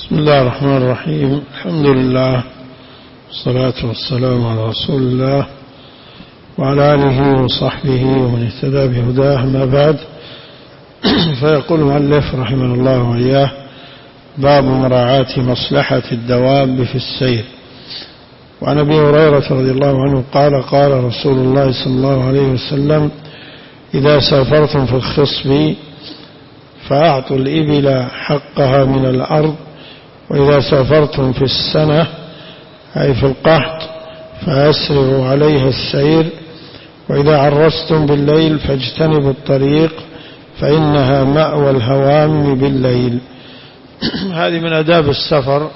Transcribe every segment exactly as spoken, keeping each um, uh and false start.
بسم الله الرحمن الرحيم. الحمد لله والصلاة والسلام على رسول الله وعلى آله وصحبه ومن اهتدى بهداه، ما بعد. فيقول المؤلف رحمه الله وإياه: باب مراعاة مصلحة الدواب في السير. وعن أبي هريرة رضي الله عنه قال: قال رسول الله صلى الله عليه وسلم: إذا سافرتم في الخصب فأعطوا الإبل حقها من الأرض، وإذا سافرتم في السنة أي في القحط فأسرعوا عليها السير، وإذا عرستم بالليل فاجتنبوا الطريق فإنها مأوى الهوام بالليل. هذه من آداب السفر،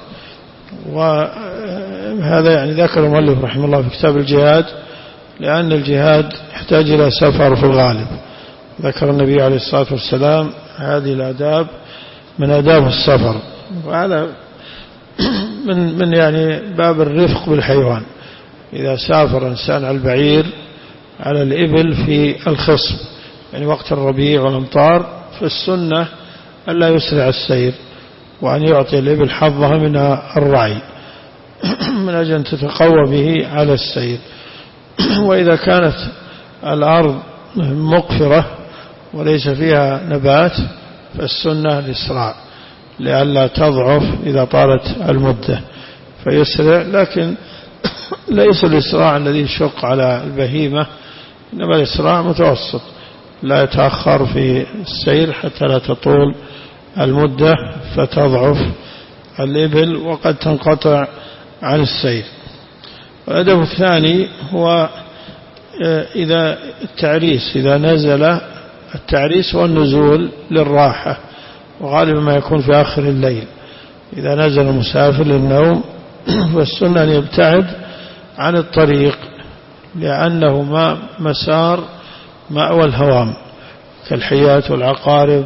وهذا يعني ذكر المؤلف رحمه الله في كتاب الجهاد، لأن الجهاد يحتاج إلى سفر في الغالب. ذكر النبي عليه الصلاة والسلام هذه الآداب من آداب السفر، وهذا من من يعني باب الرفق بالحيوان. إذا سافر إنسان على البعير على الإبل في الخصب، يعني وقت الربيع والأمطار، فالسنة ألا يسرع السير، وأن يعطي الإبل حظها من الرعي من أجل أن تتقوى به على السير. وإذا كانت الأرض مقفرة وليس فيها نبات فالسنة الإسراع لئلا تضعف إذا طالت المدة، فيسرع، لكن ليس الإسراع الذي يشق على البهيمة، إنما الإسراع متوسط، لا يتأخر في السير حتى لا تطول المدة فتضعف الإبل وقد تنقطع عن السير. والأدب الثاني هو إذا التعريس، إذا نزل التعريس والنزول للراحة، وغالبا ما يكون في آخر الليل. إذا نزل المسافر للنوم فالسنة أن يبتعد عن الطريق، لأنه ما مسار مأوى الهوام كالحيات والعقارب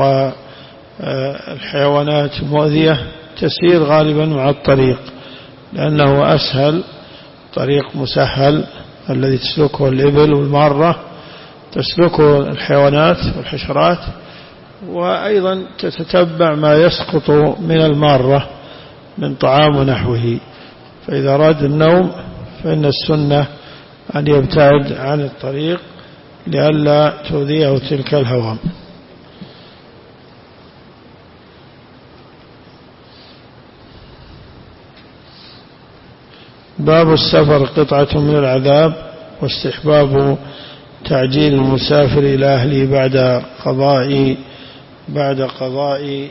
والحيوانات المؤذية تسير غالبا مع الطريق، لأنه أسهل، طريق مسهل الذي تسلكه الإبل والمارة تسلكه الحيوانات والحشرات، وأيضا تتتبع ما يسقط من المارة من طعام ونحوه. فإذا أراد النوم فإن السنة أن يبتعد عن الطريق لئلا تؤذيه تلك الهوام. باب السفر قطعة من العذاب، واستحباب تعجيل المسافر إلى أهله بعد قضاء بعد قضاء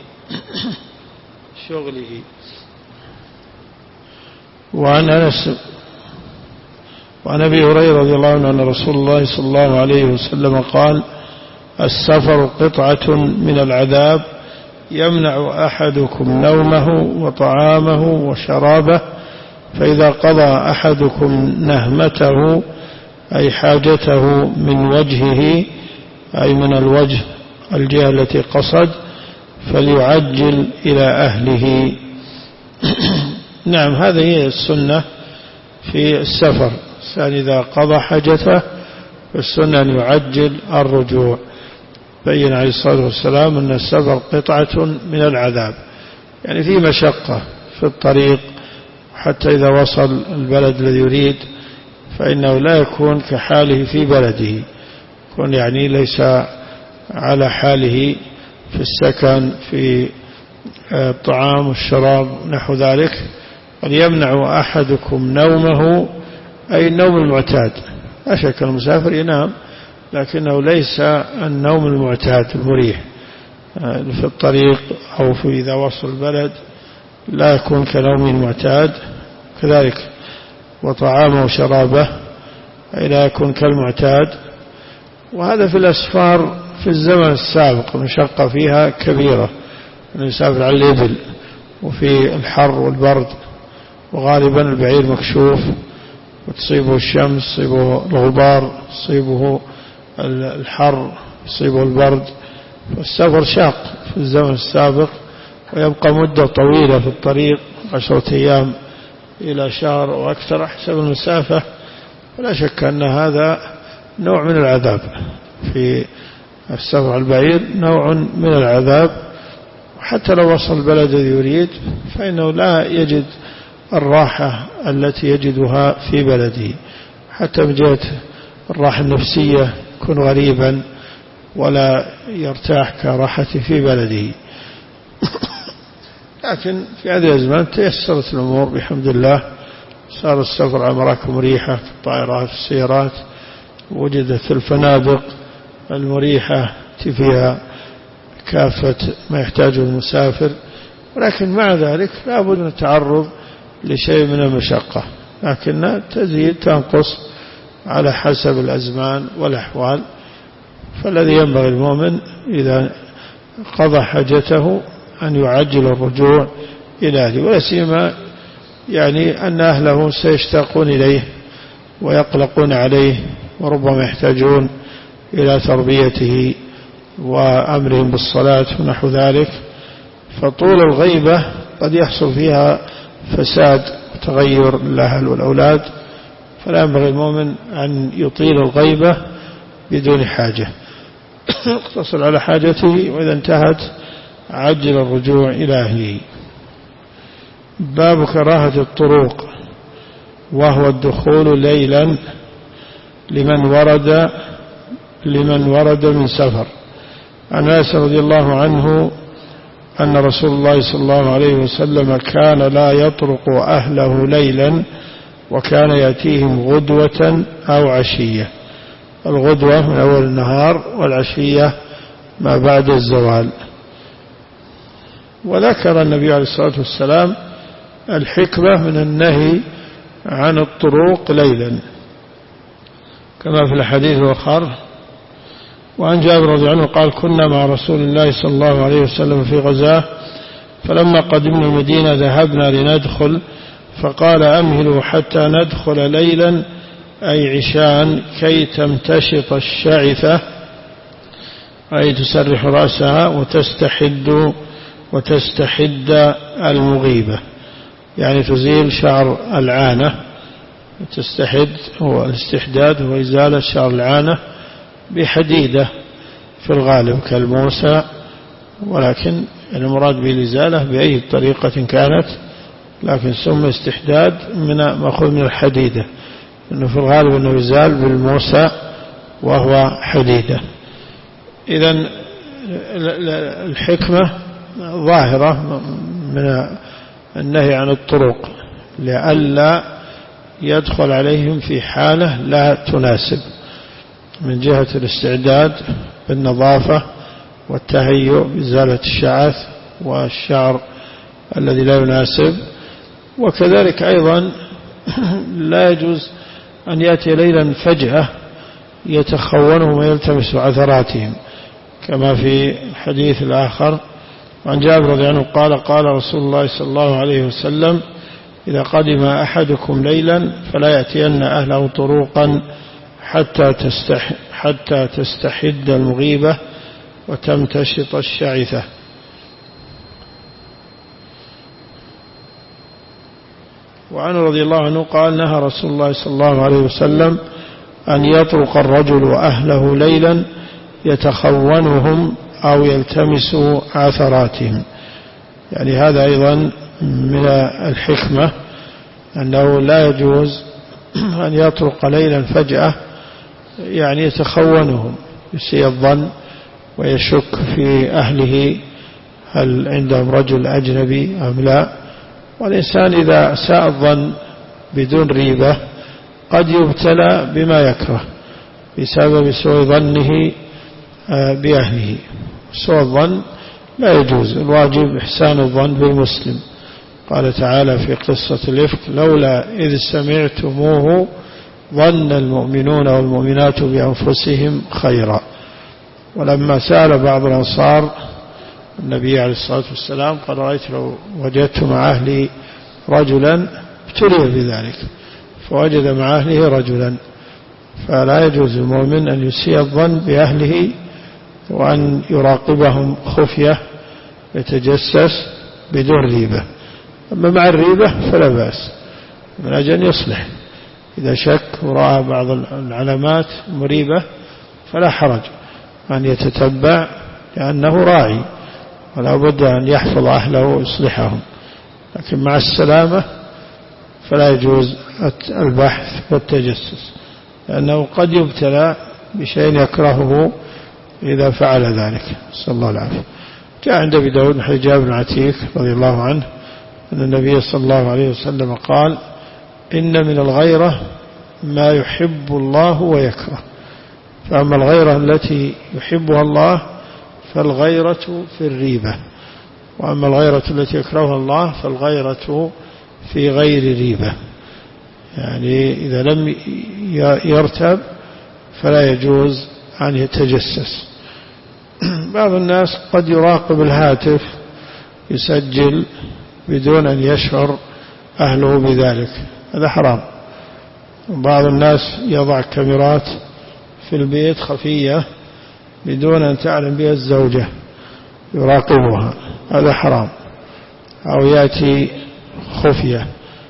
شغله. وعن أنس وعن أبي هريرة رضي الله عنه أن رسول الله صلى الله عليه وسلم قال: السفر قطعة من العذاب يمنع أحدكم نومه وطعامه وشرابه، فإذا قضى أحدكم نهمته أي حاجته من وجهه أي من الوجه الجهة التي قصد فليعجل إلى أهله. نعم، هذه هي السنة في السفر. الإنسان إذا قضى حاجته فالسنة أن يعجل الرجوع. بين عليه الصلاة والسلام أن السفر قطعة من العذاب، يعني في مشقة في الطريق، حتى إذا وصل البلد الذي يريد فإنه لا يكون كحاله في بلده، يكون يعني ليس على حاله في السكن، في الطعام والشراب نحو ذلك. أن يمنع أحدكم نومه أي النوم المعتاد. لا شك المسافر ينام، لكنه ليس النوم المعتاد المريح في الطريق أو في إذا وصل البلد، لا يكون كنوم المعتاد. كذلك وطعامه وشرابه أي لا يكون كالمعتاد. وهذا في الأسفار في الزمن السابق المشقة فيها كبيرة، أنه يسافر على الإبل وفي الحر والبرد، وغالبا البعير مكشوف وتصيبه الشمس، تصيبه الغبار، تصيبه الحر، تصيبه البرد. والسفر شاق في الزمن السابق، ويبقى مدة طويلة في الطريق، عشرة أيام إلى شهر وأكثر حسب المسافة. ولا شك أن هذا نوع من العذاب في السفر على البعير، نوع من العذاب، حتى لو وصل البلد الذي يريد فإنه لا يجد الراحة التي يجدها في بلده، حتى من جهة الراحة النفسية يكون غريبا ولا يرتاح كراحته في بلده. لكن في هذه الأزمان تيسرت الأمور بحمد الله، صار السفر على مراكب مريحة في الطائرات والسيارات، وجدت الفنادق المريحة فيها كافة ما يحتاجه المسافر، ولكن مع ذلك لا بد من التعرض لشيء من المشقة، لكنها تزيد تنقص على حسب الأزمان والأحوال. فالذي ينبغي المؤمن إذا قضى حاجته أن يعجل الرجوع إلى أهله، ولا سيما يعني أن أهله سيشتاقون إليه ويقلقون عليه وربما يحتاجون إلى تربيته وأمرهم بالصلاة ونحو ذلك. فطول الغيبة قد يحصل فيها فساد وتغير الأهل والأولاد، فلا ينبغي المؤمن أن يطيل الغيبة بدون حاجة، يقتصر على حاجته، وإذا انتهت عجل الرجوع إلى أهله. باب كراهة الطرق، وهو الدخول ليلا لمن ورد لمن ورد من سفر. عن أنس رضي الله عنه أن رسول الله صلى الله عليه وسلم كان لا يطرق أهله ليلا، وكان يأتيهم غدوة أو عشية. الغدوة من أول النهار، والعشية ما بعد الزوال. وذكر النبي عليه الصلاة والسلام الحكمة من النهي عن الطرق ليلا كما في الحديث الآخر. وعن جابر رضي الله عنه قال: كنا مع رسول الله صلى الله عليه وسلم في غزاه، فلما قدمنا المدينة ذهبنا لندخل، فقال: أمهلوا حتى ندخل ليلا، أي عشاء، كي تمتشط الشعثة، أي تسرح رأسها، وتستحد وتستحد المغيبة، يعني تزيل شعر العانة. تستحد هو الاستحداد، هو إزالة شعر العانة بحديدة في الغالب كالموسى، ولكن المراد بالإزالة بأي طريقة كانت، لكن سمى استحداد من مأخوذ من الحديدة، إنه في الغالب أنه يزال بالموسى وهو حديدة. إذن الحكمة ظاهرة من النهي عن الطرق لئلا يدخل عليهم في حالة لا تناسب، من جهة الاستعداد بالنظافة والتهيؤ بإزالة الشعث والشعر الذي لا يناسب. وكذلك أيضا لا يجوز أن يأتي ليلا فجأة يتخونهم ويلتمس عثراتهم، كما في الحديث الآخر عن جابر رضي الله عنه قال: قال رسول الله صلى الله عليه وسلم: إذا قدم أحدكم ليلا فلا يأتين أهله طروقا حتى تستح حتى تستحد المغيبة وتمتشط الشعثة. وعنه رضي الله عنه قال: نهى رسول الله صلى الله عليه وسلم أن يطرق الرجل أهله ليلا يتخونهم أو يلتمس عثراتهم. يعني هذا أيضا من الحكمة، أنه لا يجوز أن يطرق ليلا فجأة، يعني يتخونهم، يسيء الظن ويشك في أهله هل عندهم رجل أجنبي أم لا. والإنسان إذا ساء الظن بدون ريبة قد يبتلى بما يكره بسبب سوء ظنه بأهله. سوء الظن لا يجوز، الواجب إحسان الظن بالمسلم. قال تعالى في قصة الإفك: لولا إذ سمعتموه ظن المؤمنون والمؤمنات بأنفسهم خيرا. ولما سأل بعض الأنصار النبي عليه الصلاة والسلام قال: رأيت لو وجدت مع أهلي رجلا ابتلي بذلك، فوجد مع أهله رجلا. فلا يجوز المؤمن أن يسيء الظن بأهله وأن يراقبهم خفية يتجسس بدون ريبة. أما مع الريبة فلا بأس، من أجل أن يصلح. إذا شك ورأى بعض العلامات مريبة فلا حرج أن يتتبع، لأنه راعي ولا بد أن يحفظ أهله ويصلحهم، لكن مع السلامة فلا يجوز البحث والتجسس، لأنه قد يبتلى بشيء يكرهه إذا فعل ذلك، صلى الله العافية. جاء عند أبي داود حديث جابر بن عتيك رضي الله عنه أن النبي صلى الله عليه وسلم قال: إن من الغيرة ما يحب الله ويكره، فأما الغيرة التي يحبها الله فالغيرة في الريبة، وأما الغيرة التي يكرهها الله فالغيرة في غير ريبة. يعني إذا لم يرتب فلا يجوز أن يتجسس. بعض الناس قد يراقب الهاتف يسجل بدون أن يشعر أهله بذلك، هذا حرام. بعض الناس يضع كاميرات في البيت خفية بدون أن تعلم بها الزوجة يراقبها، هذا حرام. أو يأتي خفية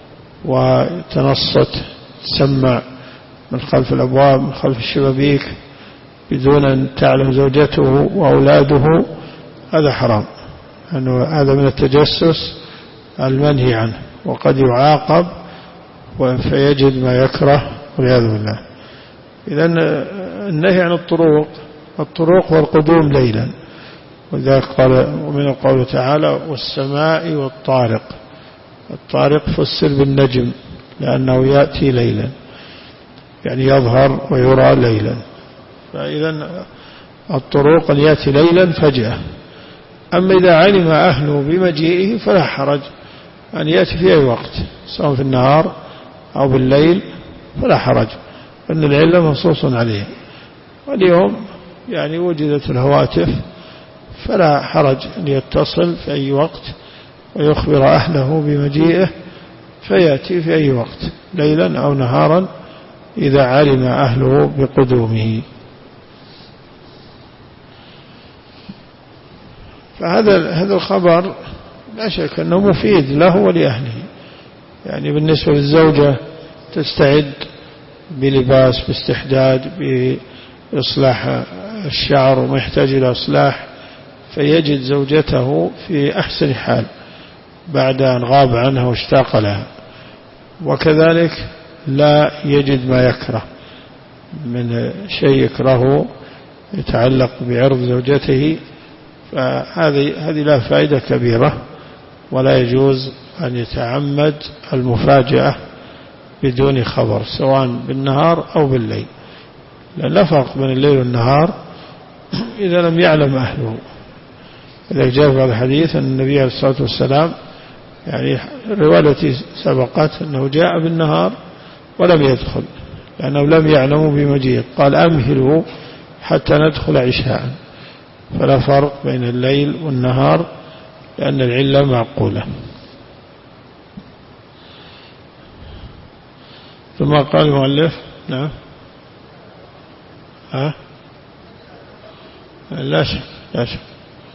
وتنصت تسمع من خلف الأبواب من خلف الشبابيك بدون أن تعلم زوجته وأولاده، هذا حرام، أنه هذا من التجسس المنهي عنه، وقد يعاقب فيجد ما يكره والعياذ بالله. إذن النهي عن الطرق الطرق والقدوم ليلا، وذلك قال ومن قوله تعالى: والسماء والطارق. الطارق فسر بالنجم لأنه يأتي ليلا، يعني يظهر ويرى ليلا. فإذا الطرق أن يأتي ليلا فجأة. أما إذا علم أهله بمجيئه فلا حرج أن يأتي في أي وقت، سواء في النهار أو بالليل، فلا حرج، أن العلة منصوص عليه. واليوم يعني وجدت الهواتف، فلا حرج أن يتصل في أي وقت ويخبر أهله بمجيئه فيأتي في أي وقت ليلا أو نهارا إذا علم أهله بقدومه. فهذا هذا الخبر لا شك أنه مفيد له ولأهله. يعني بالنسبة للزوجة تستعد بلباس باستحداد بإصلاح الشعر وما يحتاج إلى إصلاح، فيجد زوجته في أحسن حال بعد أن غاب عنها واشتاق لها، وكذلك لا يجد ما يكره من شيء يكرهه يتعلق بعرض زوجته، فهذه هذه لا فائدة كبيرة، ولا يجوز أن يتعمد المفاجأة بدون خبر سواء بالنهار أو بالليل، لأن لا فرق بين الليل والنهار إذا لم يعلم أهله. إذا جاء في هذا الحديث أن النبي عليه الصلاة والسلام، يعني الرواية التي سبقت أنه جاء بالنهار ولم يدخل لأنه لم يعلموا بمجيء، قال: أمهلوا حتى ندخل عشاء. فلا فرق بين الليل والنهار لأن العلة معقولة. ثم قال المؤلف: نعم ها لا شك لا شك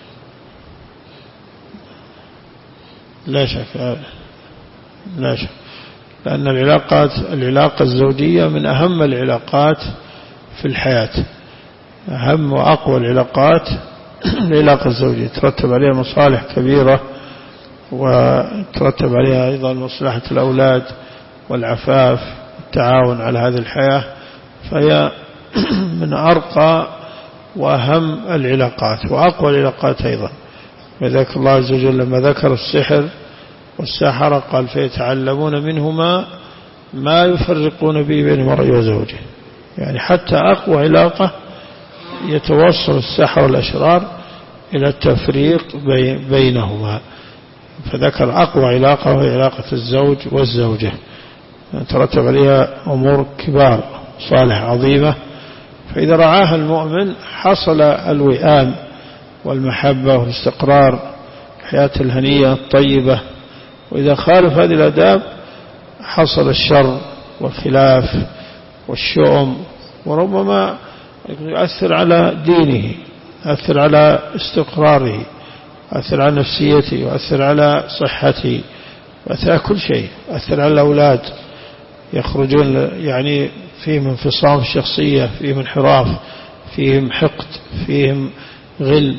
لا شك لا شك لأن العلاقات العلاقة الزوجية من أهم العلاقات في الحياة، أهم وأقوى العلاقات العلاقة الزوجية، ترتب عليها مصالح كبيرة، وترتب عليها أيضا مصلحة الأولاد والعفاف والتعاون على هذه الحياة، فهي من أرقى وأهم العلاقات وأقوى العلاقات أيضا. وذلك الله عز وجل لما ذكر السحر والسحرة قال: فيتعلمون منهما ما يفرقون به بين المرء وزوجه. يعني حتى أقوى علاقة يتوصل السحر والأشرار إلى التفريق بينهما، فذكر أقوى علاقة وهي علاقة الزوج والزوجة، ترتب عليها أمور كبار صالح عظيمة. فإذا رعاها المؤمن حصل الوئام والمحبة والاستقرار، الحياة الهنية الطيبة. وإذا خالف هذه الآداب حصل الشر والخلاف والشؤم، وربما يؤثر على دينه، يؤثر على استقراره، يؤثر على نفسيته، يؤثر على صحته، يؤثر على كل شيء، يؤثر على الأولاد، يخرجون يعني فيهم انفصام الشخصية، فيهم انحراف، فيهم حقد، فيهم غل،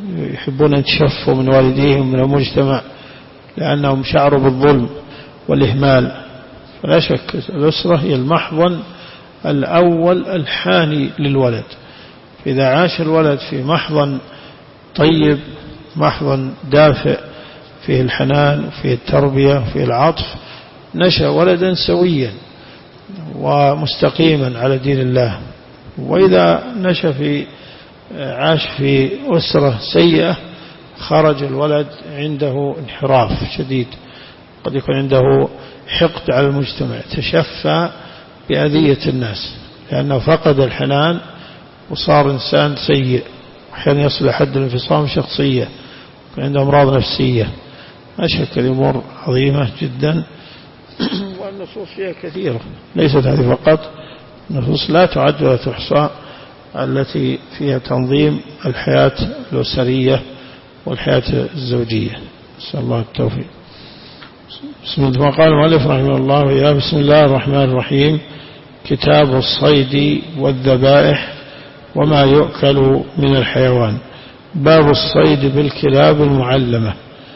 يحبون أن يتشفوا من والديهم من المجتمع لأنهم شعروا بالظلم والإهمال. فلا شك الأسرة هي المحضن الأول الحاني للولد. إذا عاش الولد في محضن طيب، محضن دافئ فيه الحنان وفيه التربية وفيه العطف، نشأ ولدا سويا ومستقيما على دين الله. وإذا نشأ في عاش في أسرة سيئة خرج الولد عنده انحراف شديد، قد يكون عنده حقد على المجتمع، تشفى بأذية الناس لأنه فقد الحنان وصار إنسان سيء. أحيانا يصل لحد الانفصام شخصية، عنده أمراض نفسية. أشك الأمور عظيمة جدا والنصوص فيها كثيرة، ليست هذه فقط، نصوص لا تعد ولا تحصى التي فيها تنظيم الحياة الأسرية والحياة الزوجية. نسأل الله التوفيق. بسم الله قال المؤلف رحمه الله يا بسم الله الرحمن الرحيم. كتاب الصيد والذبائح وما يؤكل من الحيوان. باب الصيد بالكلاب المعلمة.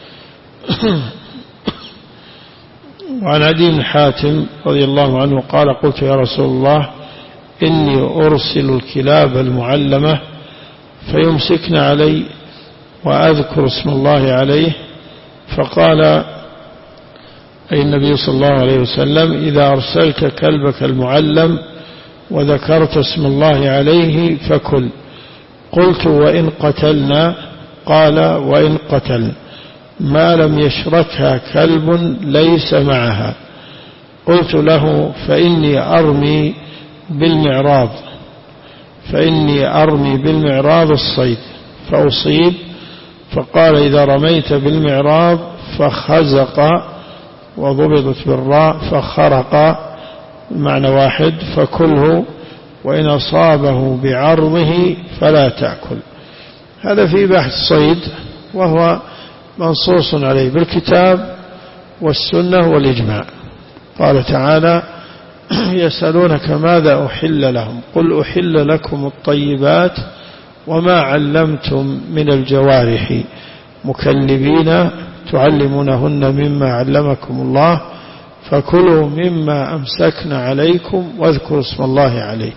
وعن عدي بن حاتم رضي الله عنه قال قلت يا رسول الله إني أرسل الكلاب المعلمة فيمسكن علي وأذكر اسم الله عليه، فقال أي النبي صلى الله عليه وسلم إذا أرسلت كلبك المعلم وذكرت اسم الله عليه فكل. قلت وإن قتلنا؟ قال وإن قتل ما لم يشركها كلب ليس معها. قلت له فإني أرمي بالمعراض فإني أرمي بالمعراض الصيد فأصيب. فقال إذا رميت بالمعراض فخزق، وضبطت بالراء فخرق المعنى واحد، فكله وإن أصابه بعرضه فلا تأكل. هذا في بحث الصيد وهو منصوص عليه بالكتاب والسنة والإجماع. قال تعالى يسألونك ماذا أحل لهم قل أحل لكم الطيبات وما علمتم من الجوارح مكلبين تعلمونهن مما علمكم الله فكلوا مما أمسكن عليكم واذكروا اسم الله عليه.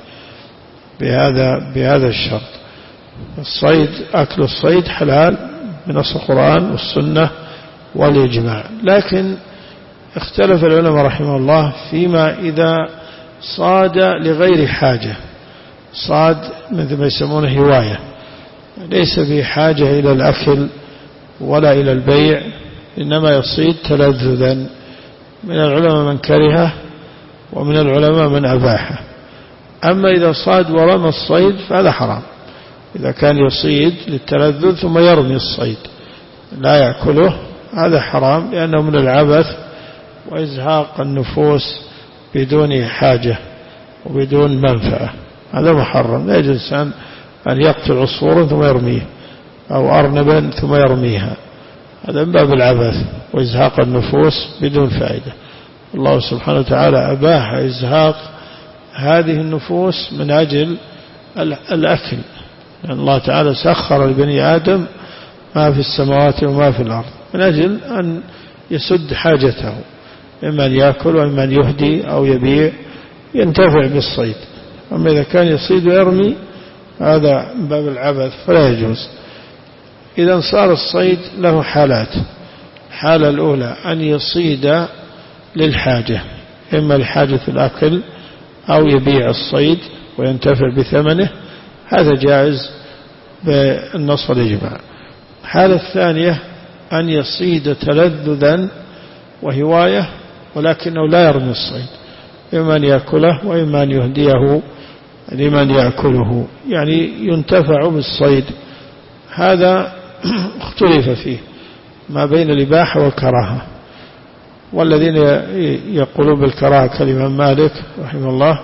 بهذا بهذا الشرط. الصيد أكل الصيد حلال بنص القرآن والسنة والإجماع، لكن اختلف العلماء رحمه الله فيما إذا صاد لغير حاجة، صاد مثل ما يسمونه هواية، ليس بحاجة إلى الأكل ولا إلى البيع، إنما يصيد تلذذا. من العلماء من كرهه ومن العلماء من أباحه. أما إذا صاد ورمى الصيد فهذا حرام، إذا كان يصيد للتلذذ ثم يرمي الصيد لا يأكله هذا حرام، لأنه من العبث وإزهاق النفوس بدون حاجة وبدون منفعة، هذا محرم. لا يجوز الإنسان أن يقتل عصفورا ثم يرميه أو أرنبا ثم يرميها، هذا من باب العبث وإزهاق النفوس بدون فائدة. الله سبحانه وتعالى أباح إزهاق هذه النفوس من أجل الأكل، لأن الله تعالى سخر لبني آدم ما في السماوات وما في الأرض من أجل أن يسد حاجته، إما أن يأكل وإما أن يهدي أو يبيع ينتفع بالصيد. أما إذا كان يصيد ويرمي هذا من باب العبث فلا يجوز. إذا صار الصيد له حالات. الحالة الأولى أن يصيد للحاجة، إما لحاجة الأكل أو يبيع الصيد وينتفع بثمنه، هذا جائز بالنص والإجماع. الحالة الثانية أن يصيد تلذذا وهواية ولكنه لا يرمي الصيد، إما أن يأكله وإما أن يهديه لمن يأكله، يعني ينتفع بالصيد. هذا اختلف فيه ما بين الإباحة والكراهة، والذين يقولون بالكراهة كالإمام مالك رحمه الله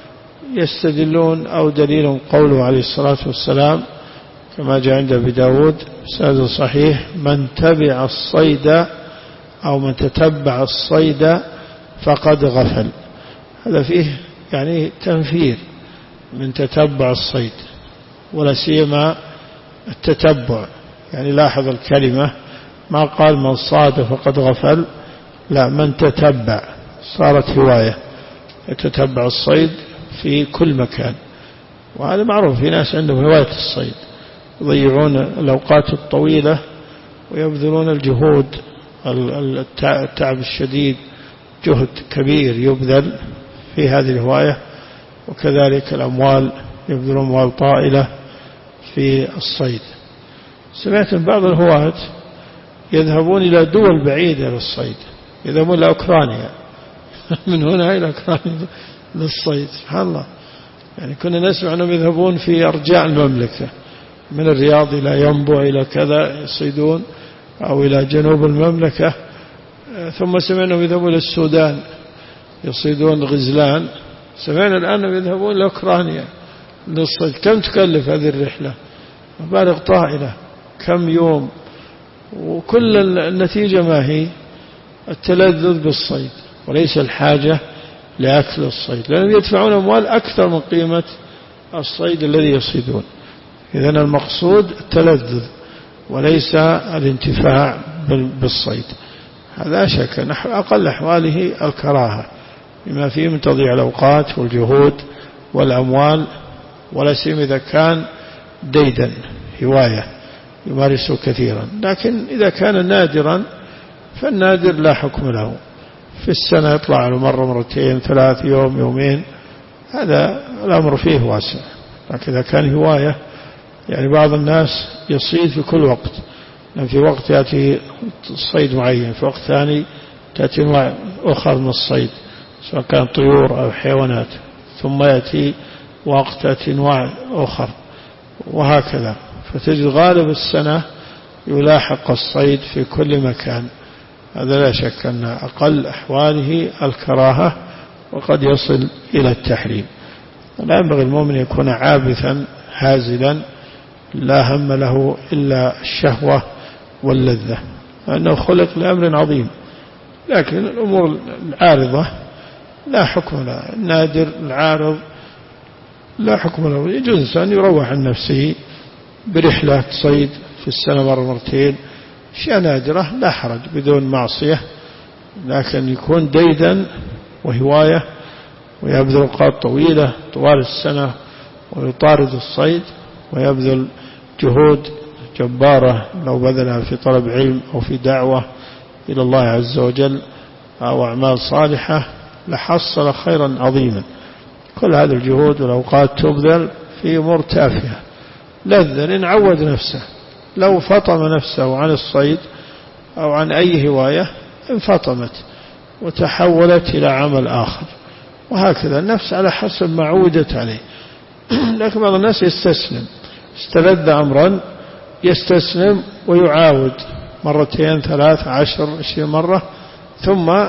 يستدلون أو دليل قوله عليه الصلاة والسلام كما جاء عند أبي داود سند صحيح من تبع الصيد أو من تتبع الصيد فقد غفل. هذا فيه يعني تنفير من تتبع الصيد، ولا سيما التتبع يعني لاحظ الكلمة، ما قال من صاد فقد غفل، لا، من تتبع، صارت هواية، يتتبع الصيد في كل مكان. وهذا معروف، في ناس عندهم هواية الصيد، يضيعون الأوقات الطويلة ويبذلون الجهود، التعب الشديد، جهد كبير يبذل في هذه الهواية، وكذلك الأموال، يبذلون أموال طائلة في الصيد. سمعت من بعض الهواة يذهبون إلى دول بعيدة للصيد، يذهبون إلى أوكرانيا من هنا إلى أوكرانيا للصيد، سبحان الله. يعني كنا نسمع أنهم يذهبون في أرجاء المملكة، من الرياض إلى ينبع إلى كذا يصيدون، أو إلى جنوب المملكة. ثم سمعنا أنهم يذهبون إلى السودان يصيدون الغزلان. سمعنا الآن أنهم يذهبون إلى أوكرانيا للصيد. كم تكلف هذه الرحلة؟ مبالغ طائلة، كم يوم، وكل النتيجة ما هي؟ التلذذ بالصيد وليس الحاجة لأكل الصيد، لأنهم يدفعون أموال أكثر من قيمة الصيد الذي يصيدون. إذن المقصود التلذذ وليس الانتفاع بالصيد. هذا شك نحو أقل أحواله الكراهة، بما فيه من تضييع الأوقات والجهود والأموال، ولا سيما إذا كان ديدا هواية يمارسه كثيرا. لكن إذا كان نادرا فالنادر لا حكم له، في السنة يطلع له مرة مرتين ثلاث، يوم يومين، هذا الأمر فيه واسع. لكن إذا كان هواية، يعني بعض الناس يصيد في كل وقت، يعني في وقت يأتي الصيد معين، في وقت ثاني تأتي أنواع أخرى من الصيد سواء كان طيور أو حيوانات، ثم يأتي وقت تأتي أنواع أخرى، وهكذا. فتجد غالب السنة يلاحق الصيد في كل مكان. هذا لا شك أن أقل أحواله الكراهة، وقد يصل إلى التحريم. لا ينبغي المؤمن يكون عابثا هازلا لا هم له إلا الشهوة واللذة، لأنه خلق لأمر عظيم. لكن الأمور العارضة لا حكم لها، النادر العارض لا حكم له. يجوز أن يروح عن نفسه برحلة صيد في السنة مرة مرتين، أشياء نادرة لا حرج بدون معصية. لكن يكون ديدا وهواية ويبذل أوقات طويلة طوال السنة ويطارد الصيد ويبذل جهود جبارة لو بذلها في طلب علم أو في دعوة إلى الله عز وجل أو أعمال صالحة لحصل خيرا عظيما. كل هذه الجهود والأوقات تبذل في أمور تافهة لذة، لأن عود نفسه. لو فطم نفسه عن الصيد أو عن أي هواية انفطمت وتحولت إلى عمل آخر، وهكذا النفس على حسب ما عودت عليه. لكن بعض الناس يستسلم، استلذ أمرا يستسلم ويعاود مرتين ثلاث عشر عشرين مرة، ثم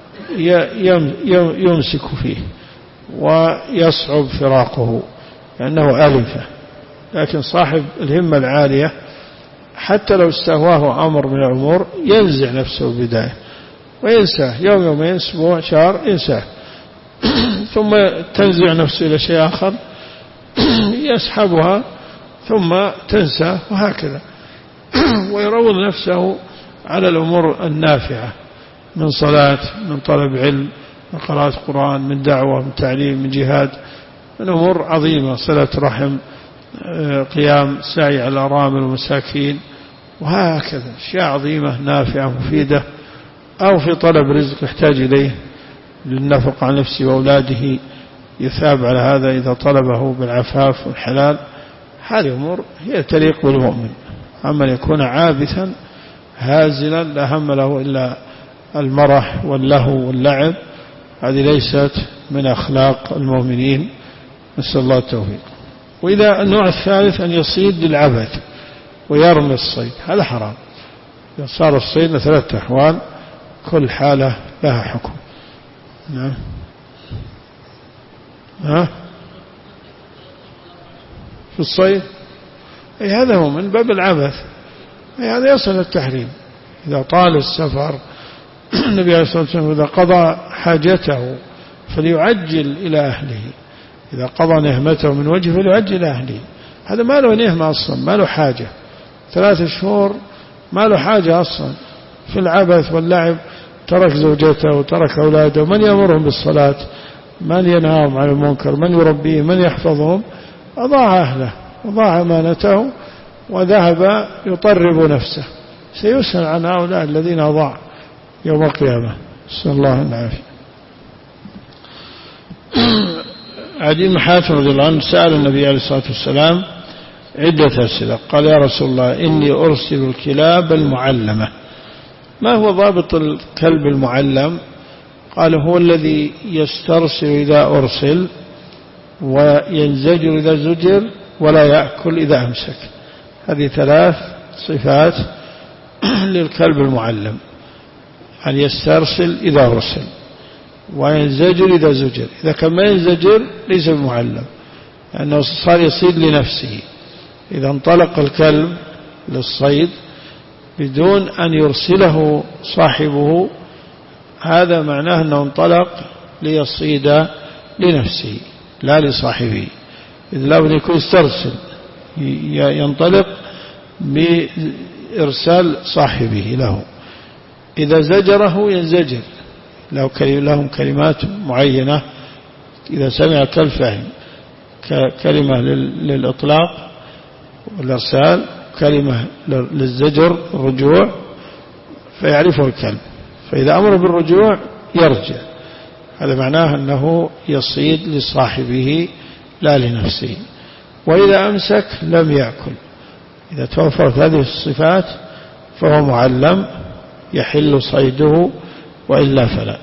يمسك فيه ويصعب فراقه لأنه ألفه. لكن صاحب الهمة العالية حتى لو استهواه أمر من الأمور ينزع نفسه البداية وينساه، يوم يومين أسبوع شهر ينساه، ثم تنزع نفسه إلى شيء آخر يسحبها ثم تنسى، وهكذا. ويروض نفسه على الأمور النافعة من صلاة، من طلب علم، من قراءة قرآن، من دعوة، من تعليم، من جهاد، من أمور عظيمة، صلة رحم، قيام سعي على الأرامل والمساكين، وهكذا أشياء عظيمة نافعة مفيدة. أو في طلب رزق يحتاج إليه للنفق عن نفسه وأولاده، يثاب على هذا إذا طلبه بالعفاف والحلال. هذه أمور هي تليق بالمؤمن. أما يكون عابثا هازلا لا هم له إلا المرح واللهو واللعب، هذه ليست من أخلاق المؤمنين، نسأل الله التوفيق. وإذا النوع الثالث أن يصيد للعبث ويرمي الصيد، هذا حرام. إذا صار الصيد لثلاثة أحوال، كل حالة لها حكم. نعم. ها؟ في الصيد أي هذا هو من باب العبث، أي هذا يصل التحريم. إذا طال السفر النبي عليه الصلاة والسلام إذا قضى حاجته فليعجل إلى أهله، إذا قضى نهمته من وجهه فليعجل إلى أهله. هذا ما له نهمة أصلا، ما له حاجة، ثلاثة شهور ما له حاجة أصلا في العبث واللعب، ترك زوجته وترك أولاده، من يأمرهم بالصلاة، من ينهاهم عن المنكر، من يربيهم، من يحفظهم؟ أضاع أهله وضاع أمانته وذهب يطرب نفسه. سيسأل عن هؤلاء الذين أضاع يوم القيامة، نسأل الله العافية. عدي بن حاتم رضي الله عنه سأل النبي عليه الصلاة والسلام عدة أسئلة، قال يا رسول الله إني أرسل الكلاب المعلمة. ما هو ضابط الكلب المعلم؟ قال هو الذي يسترسل إذا أرسل، وينزجر إذا زجر، ولا يأكل إذا أمسك. هذه ثلاث صفات للكلب المعلم، أن يسترسل إذا أرسل، وينزجر إذا زجر. إذا كان ما ينزجر ليس بمعلم، لأنه صار يصيد لنفسه. إذا انطلق الكلب للصيد بدون أن يرسله صاحبه، هذا معناه أنه انطلق ليصيد لنفسه لا لصاحبه، إذ لا بد يكون يسترسل، ينطلق بإرسال صاحبه له. إذا زجره ينزجر، لهم كلمات معينة إذا سمع كلب فهم، كلمة للإطلاق والإرسال، كلمة للزجر الرجوع، فيعرفه الكلب، فإذا أمر بالرجوع يرجع. هذا معناه أنه يصيد لصاحبه لا لنفسه. وإذا أمسك لم يأكل. إذا توفرت هذه الصفات فهو معلم يحل صيده، وإلا فلا.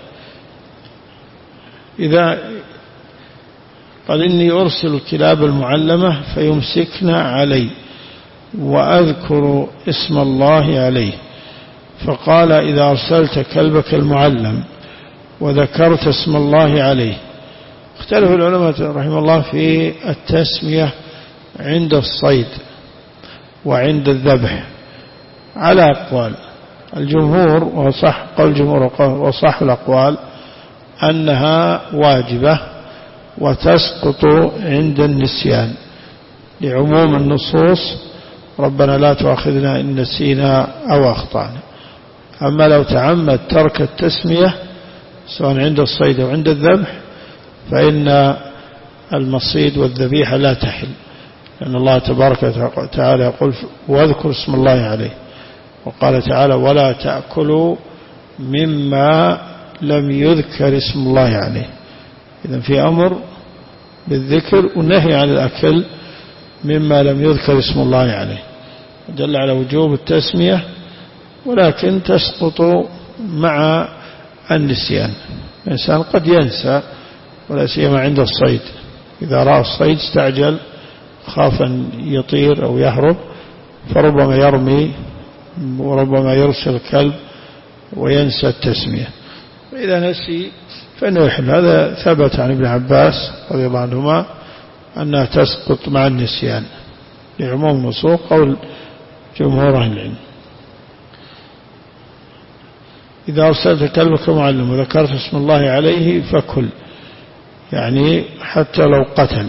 إذا قال إني أرسل الكلاب المعلمة فيمسكن علي وأذكر اسم الله عليه، فقال إذا أرسلت كلبك المعلم وذكرت اسم الله عليه. اختلف العلماء رحمه الله في التسمية عند الصيد وعند الذبح على أقوال. الجمهور وصح قول الجمهور وصح الأقوال أنها واجبة وتسقط عند النسيان، لعموم النصوص ربنا لا تؤاخذنا إن نسينا أو أخطأنا. أما لو تعمد ترك التسمية سواء عند الصيد أو عند الذبح فإن المصيد والذبيحة لا تحل، لأن الله تبارك وتعالى يقول واذكر اسم الله عليه، وقال تعالى ولا تأكلوا مما لم يذكر اسم الله عليه. إذن في أمر بالذكر ونهي عن الأكل مما لم يذكر اسم الله عليه، دل على وجوب التسمية، ولكن تسقط مع النسيان. الإنسان قد ينسى، ولا سيما عند الصيد، إذا رأى الصيد استعجل خاف أن يطير أو يهرب فربما يرمي وربما يرسل الكلب وينسى التسمية، فإذا نسي فإنه يحل. هذا ثبت عن ابن عباس رضي الله عنهما أنها تسقط مع النسيان لعموم نصوص قول جمهور أهل العلم. إذا أرسلت كلبك معلم وذكرت اسم الله عليه فكل، يعني حتى لو قتل.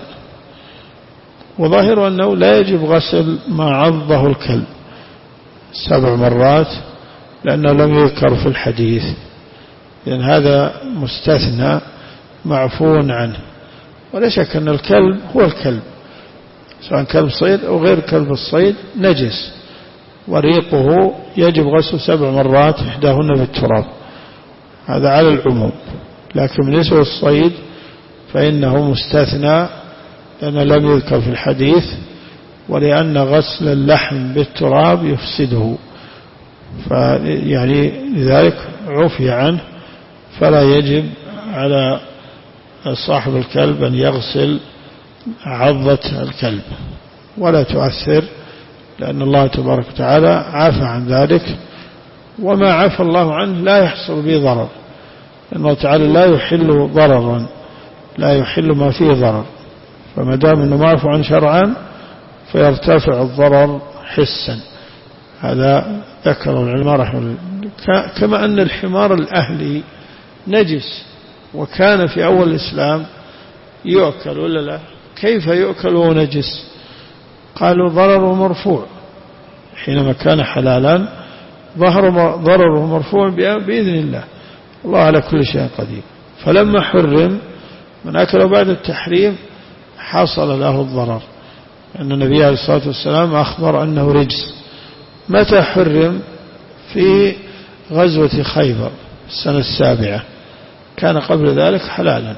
وظاهر أنه لا يجب غسل ما عضه الكلب سبع مرات لأنه لم يذكر في الحديث، لأن هذا مستثنى معفو عنه. ولا شك أن الكلب هو الكلب، سواء كلب صيد أو غير كلب الصيد نجس، وريقه يجب غسله سبع مرات إحداهن بالتراب، هذا على العموم. لكن بالنسبة للصيد فإنه مستثنى لأنه لم يذكر في الحديث، ولأن غسل اللحم بالتراب يفسده، فيعني لذلك عفي عنه، فلا يجب على صاحب الكلب أن يغسل عضة الكلب ولا تؤثر، لأن الله تبارك وتعالى عفى عن ذلك، وما عفى الله عنه لا يحصل به ضرر، لأن الله تعالى لا يحل ضررا، لا يحل ما فيه ضرر، فما دام أنه معفو عن شرعا فيرتفع الضرر حسا. هذا ذكر العلماء رحمه الله. كما أن الحمار الأهلي نجس وكان في أول الإسلام يؤكل ولا لا؟ كيف يؤكل وهو نجس؟ قالوا ضرره مرفوع، حينما كان حلالا ضرره مرفوع بإذن الله، الله على كل شيء قدير. فلما حرم من أكله بعد التحريم حصل له الضرر، أن النبي عليه الصلاة والسلام أخبر أنه رجس. متى حرم؟ في غزوة خيبر السنة السابعة، كان قبل ذلك حلالا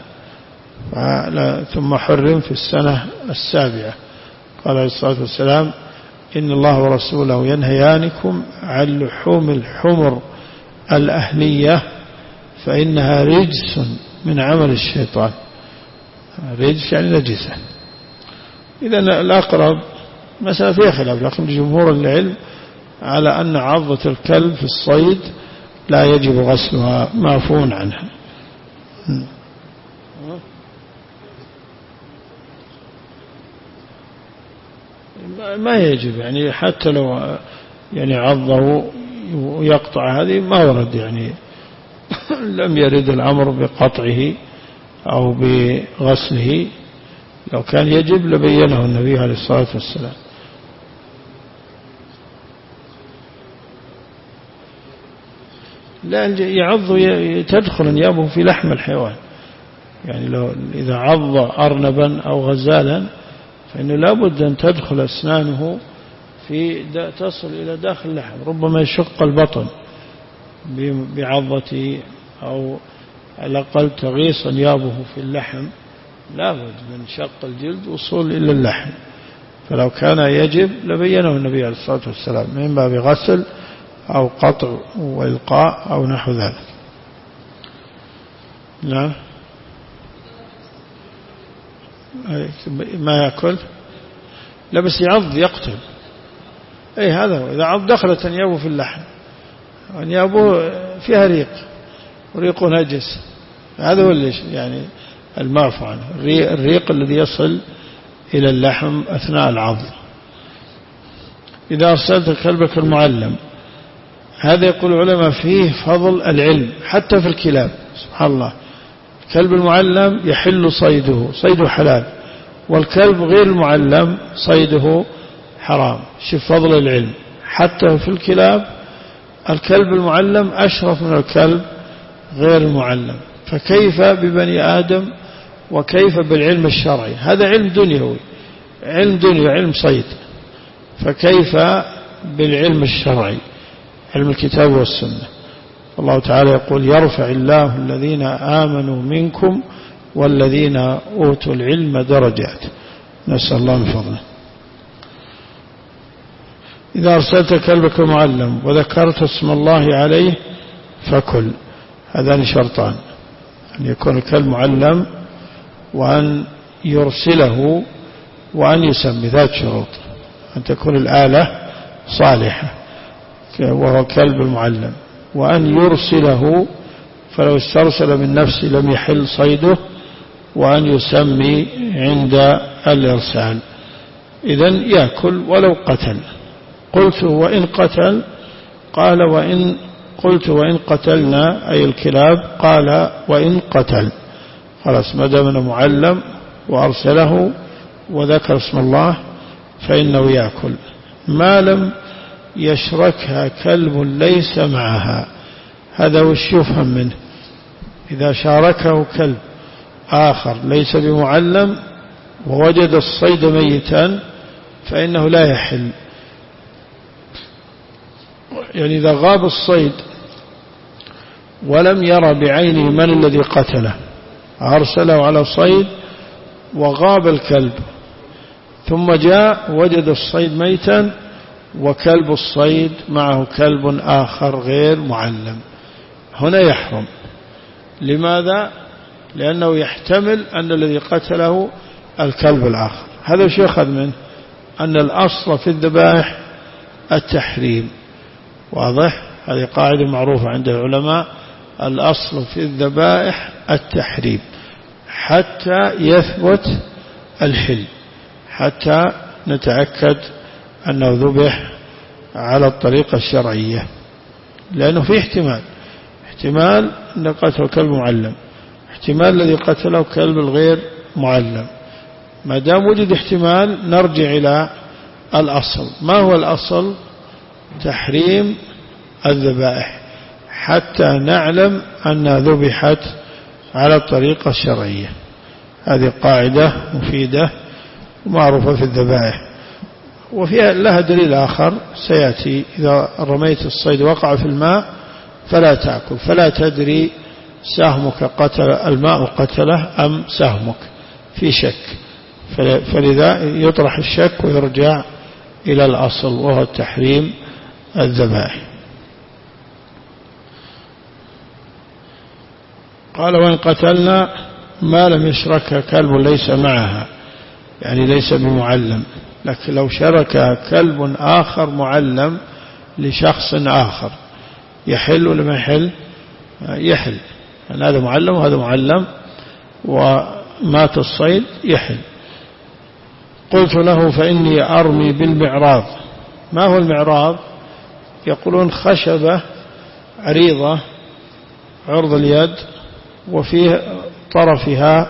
ثم حرم في السنة السابعة. قال عليه الصلاة والسلام إن الله ورسوله ينهيانكم عن لحوم الحمر الأهلية فإنها رجس من عمل الشيطان. رجس يعني نجسة. إذن الأقرب مسألة فيها خلاف، لكن جمهور العلم على أن عضة الكلب في الصيد لا يجب غسلها، معفو عنها. ما يجب، يعني حتى لو يعني عضه ويقطع هذه ما ورد، يعني لم يرد الأمر بقطعه أو بغسله. لو كان يجب لبينه النبي عليه الصلاة والسلام. لا يعض، تدخل انيابه في لحم الحيوان، يعني لو إذا عض أرنبا أو غزالا فإنه لا بد أن تدخل أسنانه في تصل إلى داخل اللحم، ربما يشق البطن بعضته أو على الأقل تغيص انيابه في اللحم، لا بد من شق الجلد وصول إلى اللحم. فلو كان يجب لبينه النبي عليه الصلاة والسلام من باب غسل أو قطع وإلقاء أو نحو ذلك. نعم. ما يأكل؟ لا بس يعض يقتل. أي هذا هو، إذا عض دخلت أنيابه في اللحم، أنيابه فيها ريق وريق نجس، هذا هو اللي يعني المعفو عنه، الريق الذي يصل إلى اللحم أثناء العض. إذا أرسلت كلبك المعلم، هذا يقول العلماء فيه فضل العلم حتى في الكلاب. سبحان الله، الكلب المعلم يحل صيده، صيده حلال، والكلب غير المعلم صيده حرام. شوف فضل العلم حتى في الكلاب، الكلب المعلم أشرف من الكلب غير المعلم، فكيف ببني آدم وكيف بالعلم الشرعي؟ هذا علم دنيوي، علم دنيا، علم صيد، فكيف بالعلم الشرعي، علم الكتاب والسنة؟ الله تعالى يقول يرفع الله الذين آمنوا منكم والذين أوتوا العلم درجات. نسأل الله من فضله. إذا أرسلت كلبك معلم وذكرت اسم الله عليه فكل. هذان شرطان، أن يكون الكلب معلم وأن يرسله وأن يسمي، ذات شروط، أن تكون الآلة صالحة وهو كلب المعلم، وأن يرسله فلو استرسل من نفسه لم يحل صيده، وأن يسمي عند الإرسال. إذن يأكل ولو قتل. قلت وإن قتل، قال وإن قلت وإن قتلنا أي الكلاب، قال وإن قتل. خلاص، ما دام أنه معلم وأرسله وذكر اسم الله فإنه يأكل، ما لم يشركها كلب ليس معها. هذا وش يفهم منه؟ إذا شاركه كلب آخر ليس بمعلم ووجد الصيد ميتا فإنه لا يحل. يعني إذا غاب الصيد ولم يرى بعينه من الذي قتله، أرسله على صيد وغاب الكلب، ثم جاء وجد الصيد ميتا وكلب الصيد معه كلب آخر غير معلم، هنا يحرم. لماذا؟ لأنه يحتمل أن الذي قتله الكلب الآخر. هذا شيء أخذ منه أن الأصل في الذبائح التحريم. واضح؟ هذه قاعدة معروفة عند العلماء، الأصل في الذبائح التحريم حتى يثبت الحل، حتى نتأكد أنه ذبح على الطريقة الشرعية. لأنه في احتمال احتمال أن قتل كلب معلم، احتمال الذي قتله كلب الغير معلم. ما دام وجد احتمال نرجع إلى الأصل. ما هو الأصل؟ تحريم الذبائح حتى نعلم أنها ذبحت على الطريقة الشرعية. هذه قاعدة مفيدة ومعروفة في الذبائح. وفيها لها دليل آخر سيأتي: إذا رميت الصيد وقع في الماء فلا تأكل، فلا تدري سهمك قتل الماء قتله أم سهمك، في شك، فلذا يطرح الشك ويرجع إلى الأصل وهو تحريم الذبائح. قال: وإن قتلنا ما لم يشرك كلب ليس معها، يعني ليس بمعلم، لكن لو شرك كلب آخر معلم لشخص آخر يحل ولا ما يحل؟ يحل، يعني هذا معلم وهذا معلم ومات الصيد يحل. قلت له: فإني أرمي بالمعراض. ما هو المعراض؟ يقولون خشبة عريضة عرض اليد وفي طرفها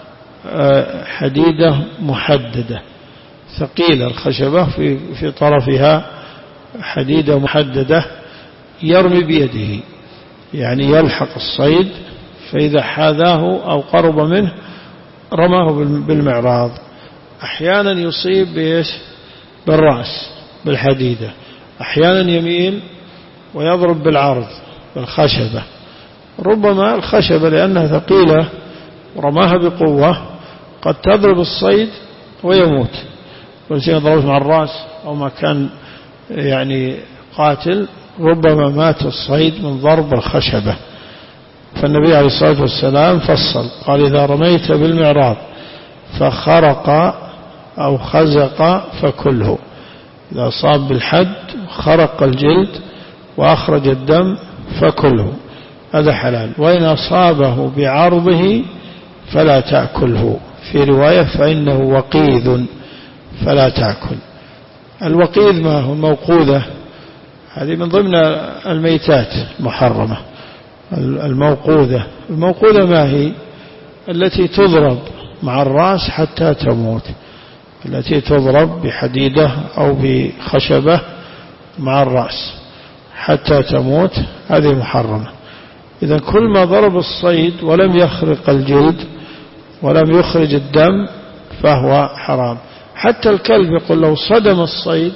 حديدة محددة ثقيلة، الخشبة في في طرفها حديدة محددة، يرمي بيده، يعني يلحق الصيد، فإذا حاذاه أو قرب منه رماه بالمعراض. أحيانا يصيب بإيش؟ بالرأس بالحديدة، أحيانا يميل ويضرب بالعرض بالخشبة. ربما الخشبة لأنها ثقيلة ورماها بقوة قد تضرب الصيد ويموت، والشيء ضربه مع الرأس أو ما كان يعني قاتل، ربما مات الصيد من ضرب الخشبة. فالنبي عليه الصلاة والسلام فصل، قال: إذا رميت بالمعراض فخرق أو خزق فكله. إذا صاب بالحد خرق الجلد وأخرج الدم فكله، هذا حلال. وإن أصابه بعرضه فلا تأكله. في رواية: فإنه وقيذ فلا تأكل. الوقيذ ما هو؟ الموقوذة، هذه من ضمن الميتات المحرمة. الموقوذة الموقوذة ما هي؟ التي تضرب مع الرأس حتى تموت، التي تضرب بحديدة أو بخشبة مع الرأس حتى تموت، هذه محرمة. إذا كل ما ضرب الصيد ولم يخرق الجلد ولم يخرج الدم فهو حرام. حتى الكلب يقول لو صدم الصيد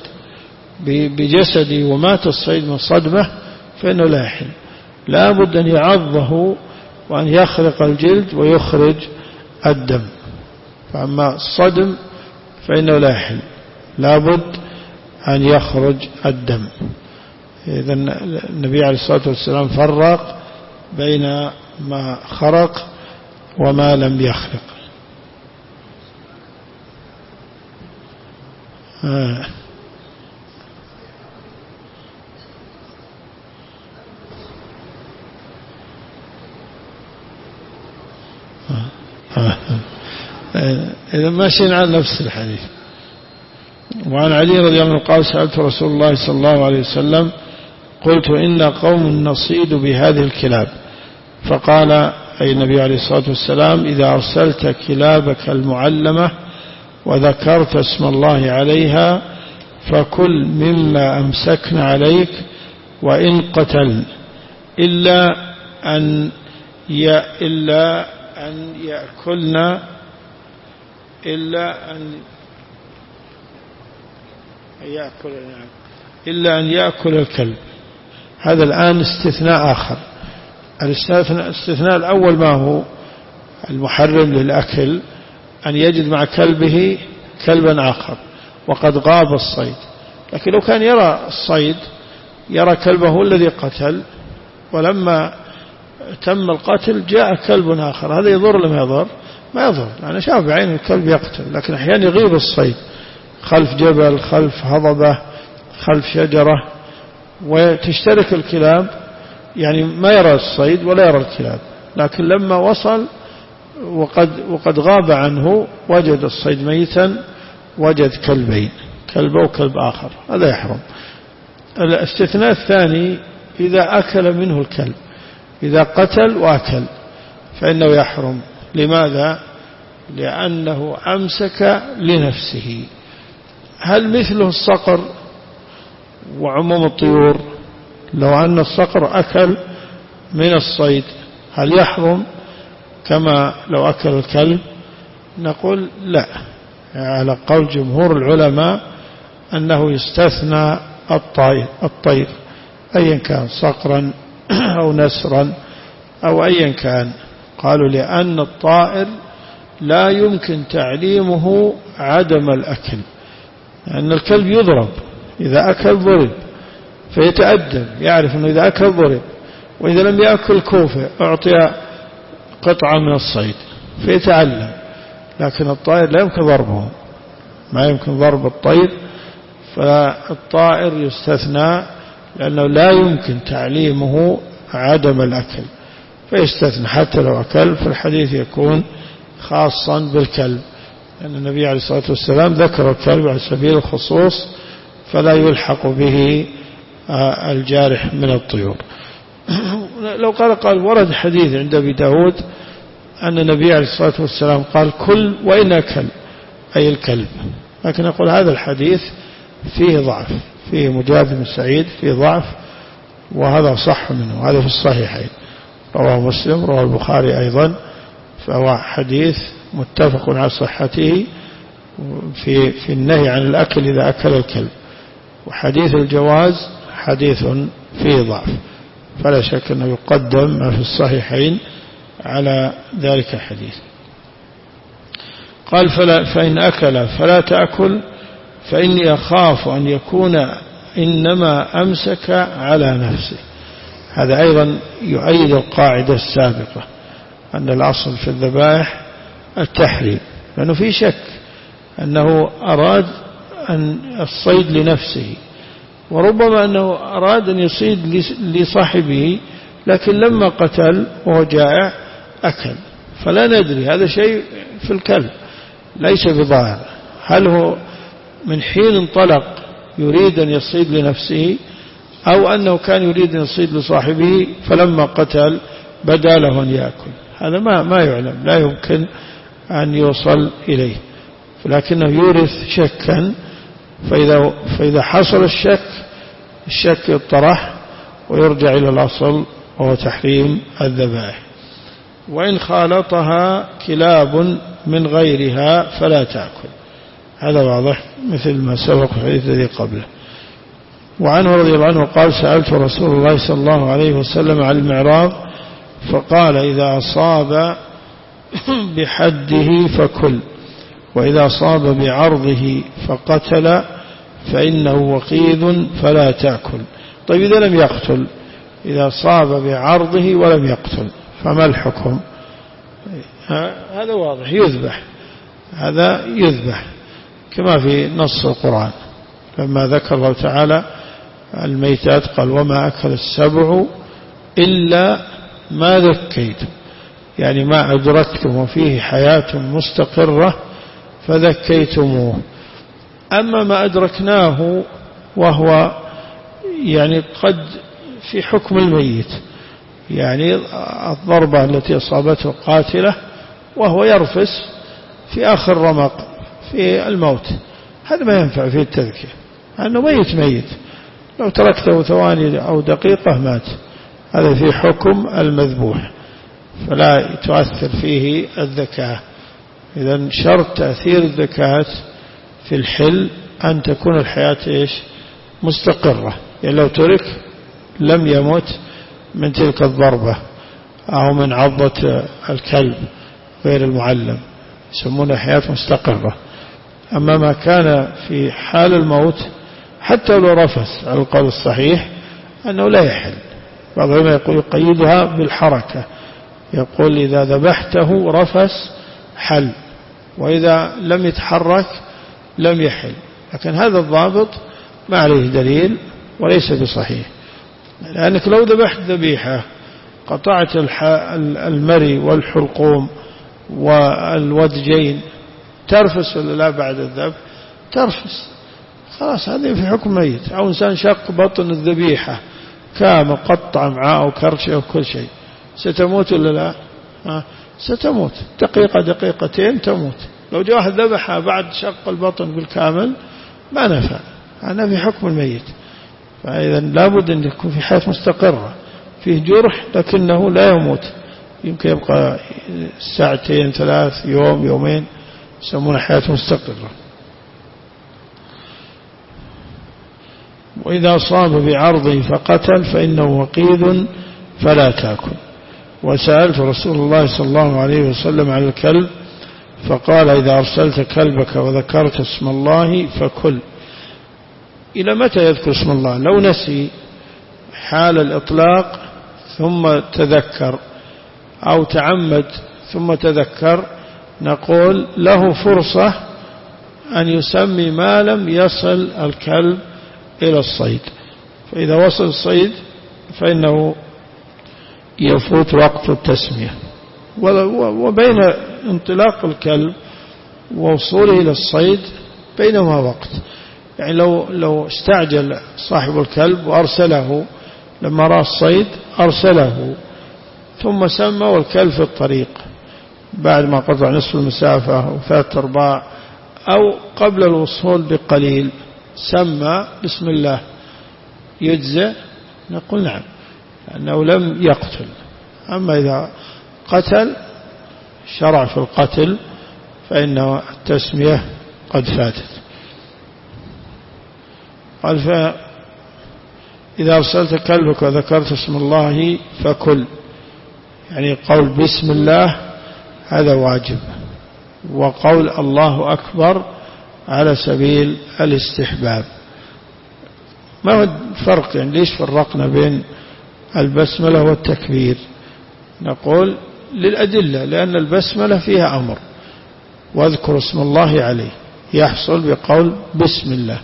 بجسده ومات الصيد من صدمة فإنه لا يحل، لا بد أن يعضه وأن يخرق الجلد ويخرج الدم. فأما الصدم فإنه لا يحل، لا بد أن يخرج الدم. إذن النبي عليه الصلاة والسلام فرق بين ما خرق وما لم يخرق. آه. آه. آه. إذا ماشيين على نفس الحديث. وعن علي رضي الله عنه قال: سألت رسول الله صلى الله عليه وسلم قلت: إن قوم نصيد بهذه الكلاب، فقال أي النبي عليه الصلاة والسلام: إذا أرسلت كلابك المعلمة وذكرت اسم الله عليها فكل مما أمسكن عليك وإن قتل إلا أن إلا أن يأكلن إلا أن يأكل إلا أن يأكل الكلب. هذا الآن استثناء آخر. الاستثناء الأول ما هو؟ المحرم للأكل أن يجد مع كلبه كلبا آخر وقد غاب الصيد، لكن لو كان يرى الصيد، يرى كلبه الذي قتل، ولما تم القتل جاء كلب آخر، هذا يضر لم يضر؟ ما يضر، أنا شاف بعين الكلب يقتل، لكن أحيانا يغيب الصيد خلف جبل، خلف هضبة، خلف شجرة، وتشترك الكلاب، يعني ما يرى الصيد ولا يرى الكلاب، لكن لما وصل وقد, وقد غاب عنه وجد الصيد ميتا، وجد كلبين، كلب وكلب آخر، هذا يحرم. الاستثناء الثاني إذا أكل منه الكلب، إذا قتل وأكل فإنه يحرم. لماذا؟ لأنه أمسك لنفسه. هل مثله الصقر؟ وعموم الطيور. لو أن الصقر أكل من الصيد هل يحرم كما لو أكل الكلب؟ نقول لا، على قول جمهور العلماء أنه يستثنى الطير, الطير أيا كان صقرا أو نسرا أو أيا كان. قالوا لأن الطائر لا يمكن تعليمه عدم الأكل، لأن الكلب يضرب، إذا أكل ضرب فيتأدب، يعرف أنه إذا أكل ضرب، وإذا لم يأكل كوفة أعطي قطعة من الصيد فيتعلم. لكن الطائر لا يمكن ضربه، ما يمكن ضرب الطير، فالطائر يستثنى لأنه لا يمكن تعليمه عدم الأكل فيستثنى حتى لو أكل. فالحديث يكون خاصا بالكلب، لأن النبي عليه الصلاة والسلام ذكر الكلب على سبيل الخصوص فلا يلحق به الجارح من الطيور. لو قال قال ورد حديث عند أبي داود أن النبي عليه الصلاة والسلام قال كل وإن أكل، أي الكلب، لكن أقول هذا الحديث فيه ضعف، فيه مجاهد بن سعيد فيه ضعف، وهذا صح منه، هذا في الصحيحين، رواه مسلم رواه البخاري أيضا، فهو حديث متفق على صحته في في النهي عن الأكل إذا أكل الكلب. وحديث الجواز حديث فيه ضعف، فلا شك أنه يقدم ما في الصحيحين على ذلك الحديث. قال فلا فإن أكل فلا تأكل فإني أخاف أن يكون إنما أمسك على نفسه. هذا أيضا يؤيد القاعدة السابقة أن الأصل في الذبائح التحريم، لأنه في شك أنه أراد أن الصيد لنفسه، وربما أنه أراد أن يصيد لصاحبه، لكن لما قتل وهو جائع أكل، فلا ندري هذا شيء في الكلب ليس بظاهر، هل هو من حين انطلق يريد أن يصيد لنفسه أو أنه كان يريد أن يصيد لصاحبه فلما قتل بدا له أن يأكل. هذا ما ما يعلم، لا يمكن أن يوصل إليه، لكنه يورث شكا، فإذا, فإذا حصل الشك الشك يطرح ويرجع إلى الأصل وهو تحريم الذبائح. وإن خالطها كلاب من غيرها فلا تأكل، هذا واضح مثل ما سبق في الحديث الذي قبله. وعنه رضي الله عنه قال سألت رسول الله صلى الله عليه وسلم عن المعراض فقال إذا أصاب بحده فكل، وإذا أصاب بعرضه فقتل فإنه وقيد فلا تأكل. طيب إذا لم يقتل، إذا أصاب بعرضه ولم يقتل فما الحكم؟ هذا واضح، يذبح، هذا يذبح كما في نص القرآن لما ذكر الله تعالى الميتات قال وما أكل السبع إلا ما ذكيتم، يعني ما أدركتم وفيه حياة مستقرة فذكيتموه. أما ما أدركناه وهو يعني قد في حكم الميت، يعني الضربة التي أصابته قاتلة وهو يرفس في آخر رمق في الموت، هذا ما ينفع فيه التذكية، أنه ميت ميت، لو تركته ثواني أو دقيقة مات، هذا في حكم المذبوح فلا تؤثر فيه الذكاة. إذن شرط تأثير الذكاة في الحل أن تكون الحياة إيش مستقرة، يعني لو ترك لم يمت من تلك الضربة أو من عضة الكلب غير المعلم، يسمونها حياة مستقرة. أما ما كان في حال الموت حتى لو رفس على القول الصحيح أنه لا يحل، بعض العلماء يقول يقيدها بالحركة، يقول إذا ذبحته رفس حل، وإذا لم يتحرك لم يحل، لكن هذا الضابط ما عليه دليل وليس بصحيح، لأنك لو ذبحت ذبيحة قطعت المري والحلقوم والودجين ترفس ولا لا بعد الذبح؟ ترفس، خلاص هذا في حكم ميت. أو إنسان شق بطن الذبيحة كامل قطع معاه أو كرشه أو كل شيء، ستموت ولا لا؟ آه ستموت، دقيقة دقيقتين تموت. لو جاء واحد ذبحها بعد شق البطن بالكامل ما نفع، أنا في حكم الميت. فإذا لابد أن يكون في حياة مستقرة، فيه جرح لكنه لا يموت، يمكن يبقى ساعتين ثلاث يوم يومين، يسمون حياة مستقرة. وإذا أصاب بعرضه فقتل فإنه وقيد فلا تأكل. وسألت رسول الله صلى الله عليه وسلم عن الكلب فقال إذا أرسلت كلبك وذكرت اسم الله فكل. إلى متى يذكر اسم الله؟ لو نسي حال الإطلاق ثم تذكر أو تعمد ثم تذكر نقول له فرصة أن يسمي ما لم يصل الكلب إلى الصيد، فإذا وصل الصيد فإنه يفوت وقت التسمية. وبين انطلاق الكلب ووصوله إلى الصيد بينما وقت، يعني لو لو استعجل صاحب الكلب وأرسله لما رأى الصيد أرسله ثم سمى والكلب في الطريق بعد ما قطع نصف المسافة وفات أرباع أو قبل الوصول بقليل سمى بسم الله يجزئ؟ نقول نعم، لأنه لم يقتل. أما إذا قتل شرع في القتل فإن التسمية قد فاتت. قال فإذا أرسلت كلبك وذكرت اسم الله فكل، يعني قول بسم الله هذا واجب، وقول الله أكبر على سبيل الاستحباب. ما هو الفرق؟ يعني ليش فرقنا بين البسملة والتكبير؟ نقول للأدلة، لأن البسملة فيها أمر واذكر اسم الله عليه يحصل بقول بسم الله.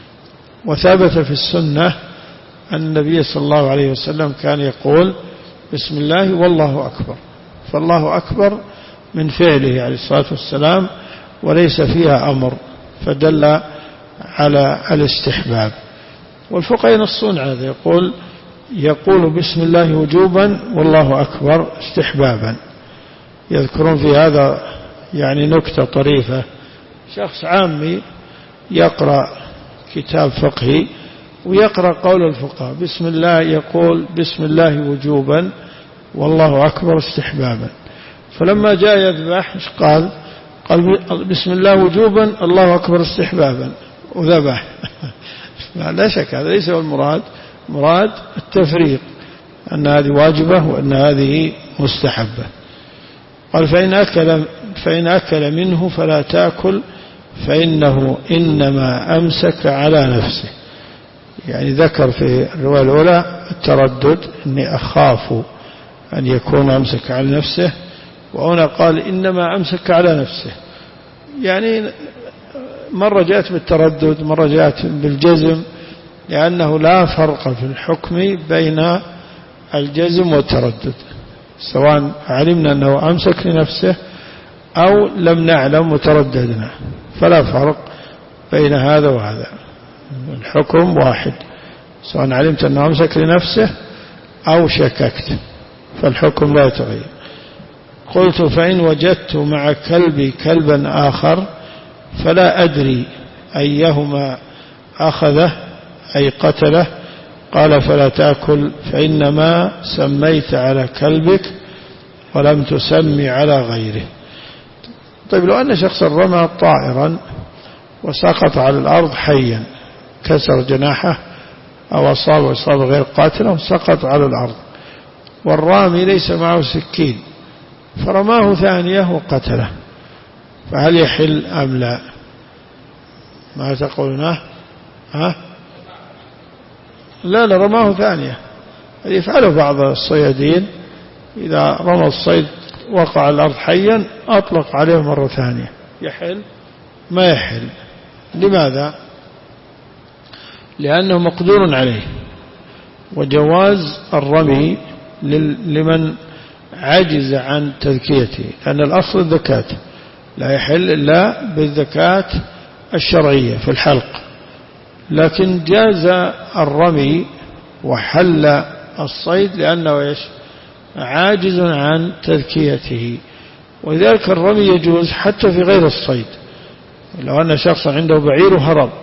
وثبت في السنة أن النبي صلى الله عليه وسلم كان يقول بسم الله والله أكبر، فالله أكبر من فعله عليه الصلاة والسلام وليس فيها أمر، فدل على الاستحباب. والفقهاء ينصون هذا، يقول يقول بسم الله وجوبا والله أكبر استحبابا. يذكرون في هذا يعني نكتة طريفة، شخص عامي يقرأ كتاب فقهي ويقرأ قول الفقهاء بسم الله، يقول بسم الله وجوبا والله أكبر استحبابا، فلما جاء يذبح ايش قال؟ قال بسم الله وجوبا الله أكبر استحبابا وذبح. لا شك هذا ليس هو المراد، مراد التفريق، أن هذه واجبة وأن هذه مستحبة. قال فإن أكل, فإن أكل منه فلا تأكل فإنه إنما أمسك على نفسه. يعني ذكر في الرواية الأولى التردد، إني أخاف أن يكون أمسك على نفسه، وهنا قال إنما أمسك على نفسه، يعني مرة جاءت بالتردد مرة جاءت بالجزم، لأنه لا فرق في الحكم بين الجزم والتردد، سواء علمنا أنه أمسك لنفسه أو لم نعلم وترددنا، فلا فرق بين هذا وهذا، الحكم واحد، سواء علمت أنه أمسك لنفسه أو شككت فالحكم لا يتغير. قلت فإن وجدت مع كلبي كلبا آخر فلا أدري أيهما أخذه أي قتله، قال فلا تأكل فإنما سميت على كلبك ولم تسمي على غيره. طيب لو أن شخصا رمى طائرا وسقط على الأرض حيا، كسر جناحه أو أصاب إصابة غير قاتلة وسقط على الأرض، والرامي ليس معه سكين فرماه ثانية وقتله، فهل يحل أم لا؟ ما تقولون؟ ها؟ لا لا، رماه ثانية. يفعله بعض الصيادين إذا رمى الصيد وقع على الأرض حيا أطلق عليه مرة ثانية، يحل؟ ما يحل. لماذا؟ لأنه مقدور عليه، وجواز الرمي لمن عجز عن تذكيته، لأن الأصل الذكاة، لا يحل إلا بالذكاة الشرعية في الحلق، لكن جاز الرمي وحل الصيد لأنه إيش؟ عاجز عن تذكيته. ولذلك الرمي يجوز حتى في غير الصيد. لو أن شخصا عنده بعير وهرب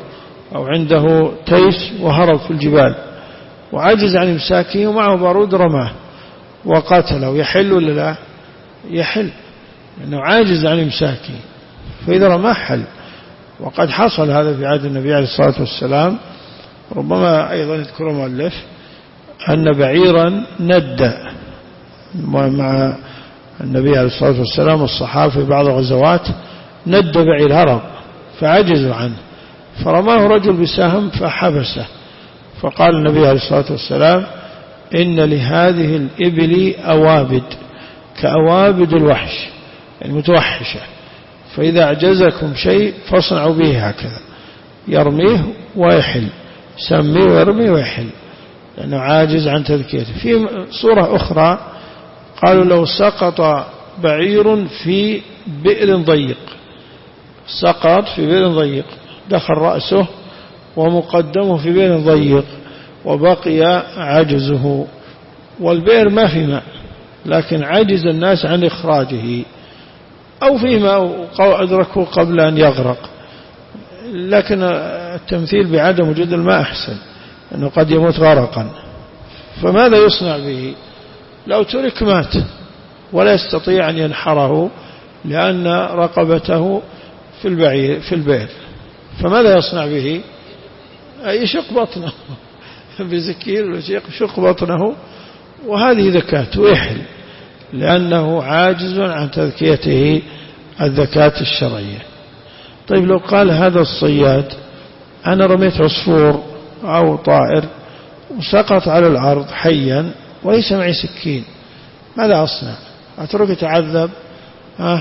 أو عنده تيس وهرب في الجبال وعجز عن إمساكه ومعه بارود رماه وقاتله، يحل ولا لا؟ يحل، لأنه عاجز عن إمساكه، فإذا رماه حل. وقد حصل هذا في عهد النبي عليه الصلاة والسلام. ربما أيضا يذكر المؤلف أن بعيرا ند مع النبي عليه الصلاة والسلام والصحابة في بعض الغزوات، ند بعير هرب فعجزوا عنه، فرماه رجل بسهم فحبسه، فقال النبي عليه الصلاة والسلام إن لهذه الإبل أوابد كأوابد الوحش المتوحشة، فإذا أعجزكم شيء فاصنعوا به هكذا، يرميه ويحل، سميه ويرميه ويحل، لأنه عاجز عن تذكيته. في صورة أخرى قالوا لو سقط بعير في بئر ضيق، سقط في بئر ضيق، دخل رأسه ومقدمه في بئر ضيق وبقي عجزه، والبئر ما في ماء لكن عجز الناس عن إخراجه، أو في ماء أدركه قبل أن يغرق، لكن التمثيل بعدم وجود الماء أحسن، أنه قد يموت غرقا. فماذا يصنع به؟ لو ترك مات ولا يستطيع أن ينحره لأن رقبته في البعير في البئر، فماذا يصنع به؟ يشق بطنه بزكير يشق بطنه، وهذه ذكاة ويحل، لأنه عاجز عن تذكيته الذكاة الشرعية. طيب لو قال هذا الصياد أنا رميت عصفور أو طائر وسقط على الأرض حيا وليس معي سكين، ماذا أصنع؟ أترك يتعذب؟ ها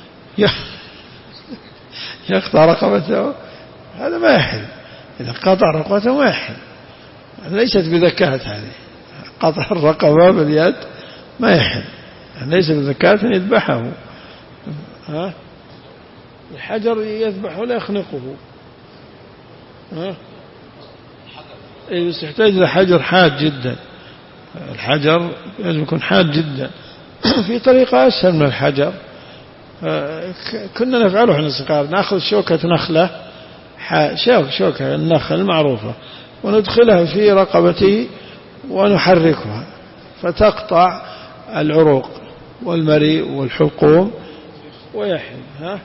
يقطع رقبته؟ هذا ما يحل، إذا قطع رقبته ما يحل، ليست بذكاة، هذه قطع الرقبة باليد ما يحل، ليس بذكاة يذبحه. ها الحجر يذبحه ولا يخنقه، ها بس يحتاج إلى حجر حاد جدا، الحجر لازم يكون حاد جدا. في طريقة أسهل من الحجر، كنا نفعله احنا صغار، نأخذ شوكة نخلة، شوك شوكة النخل المعروفة، وندخلها في رقبته ونحركها فتقطع العروق والمريء والحلقوم ويحل. ها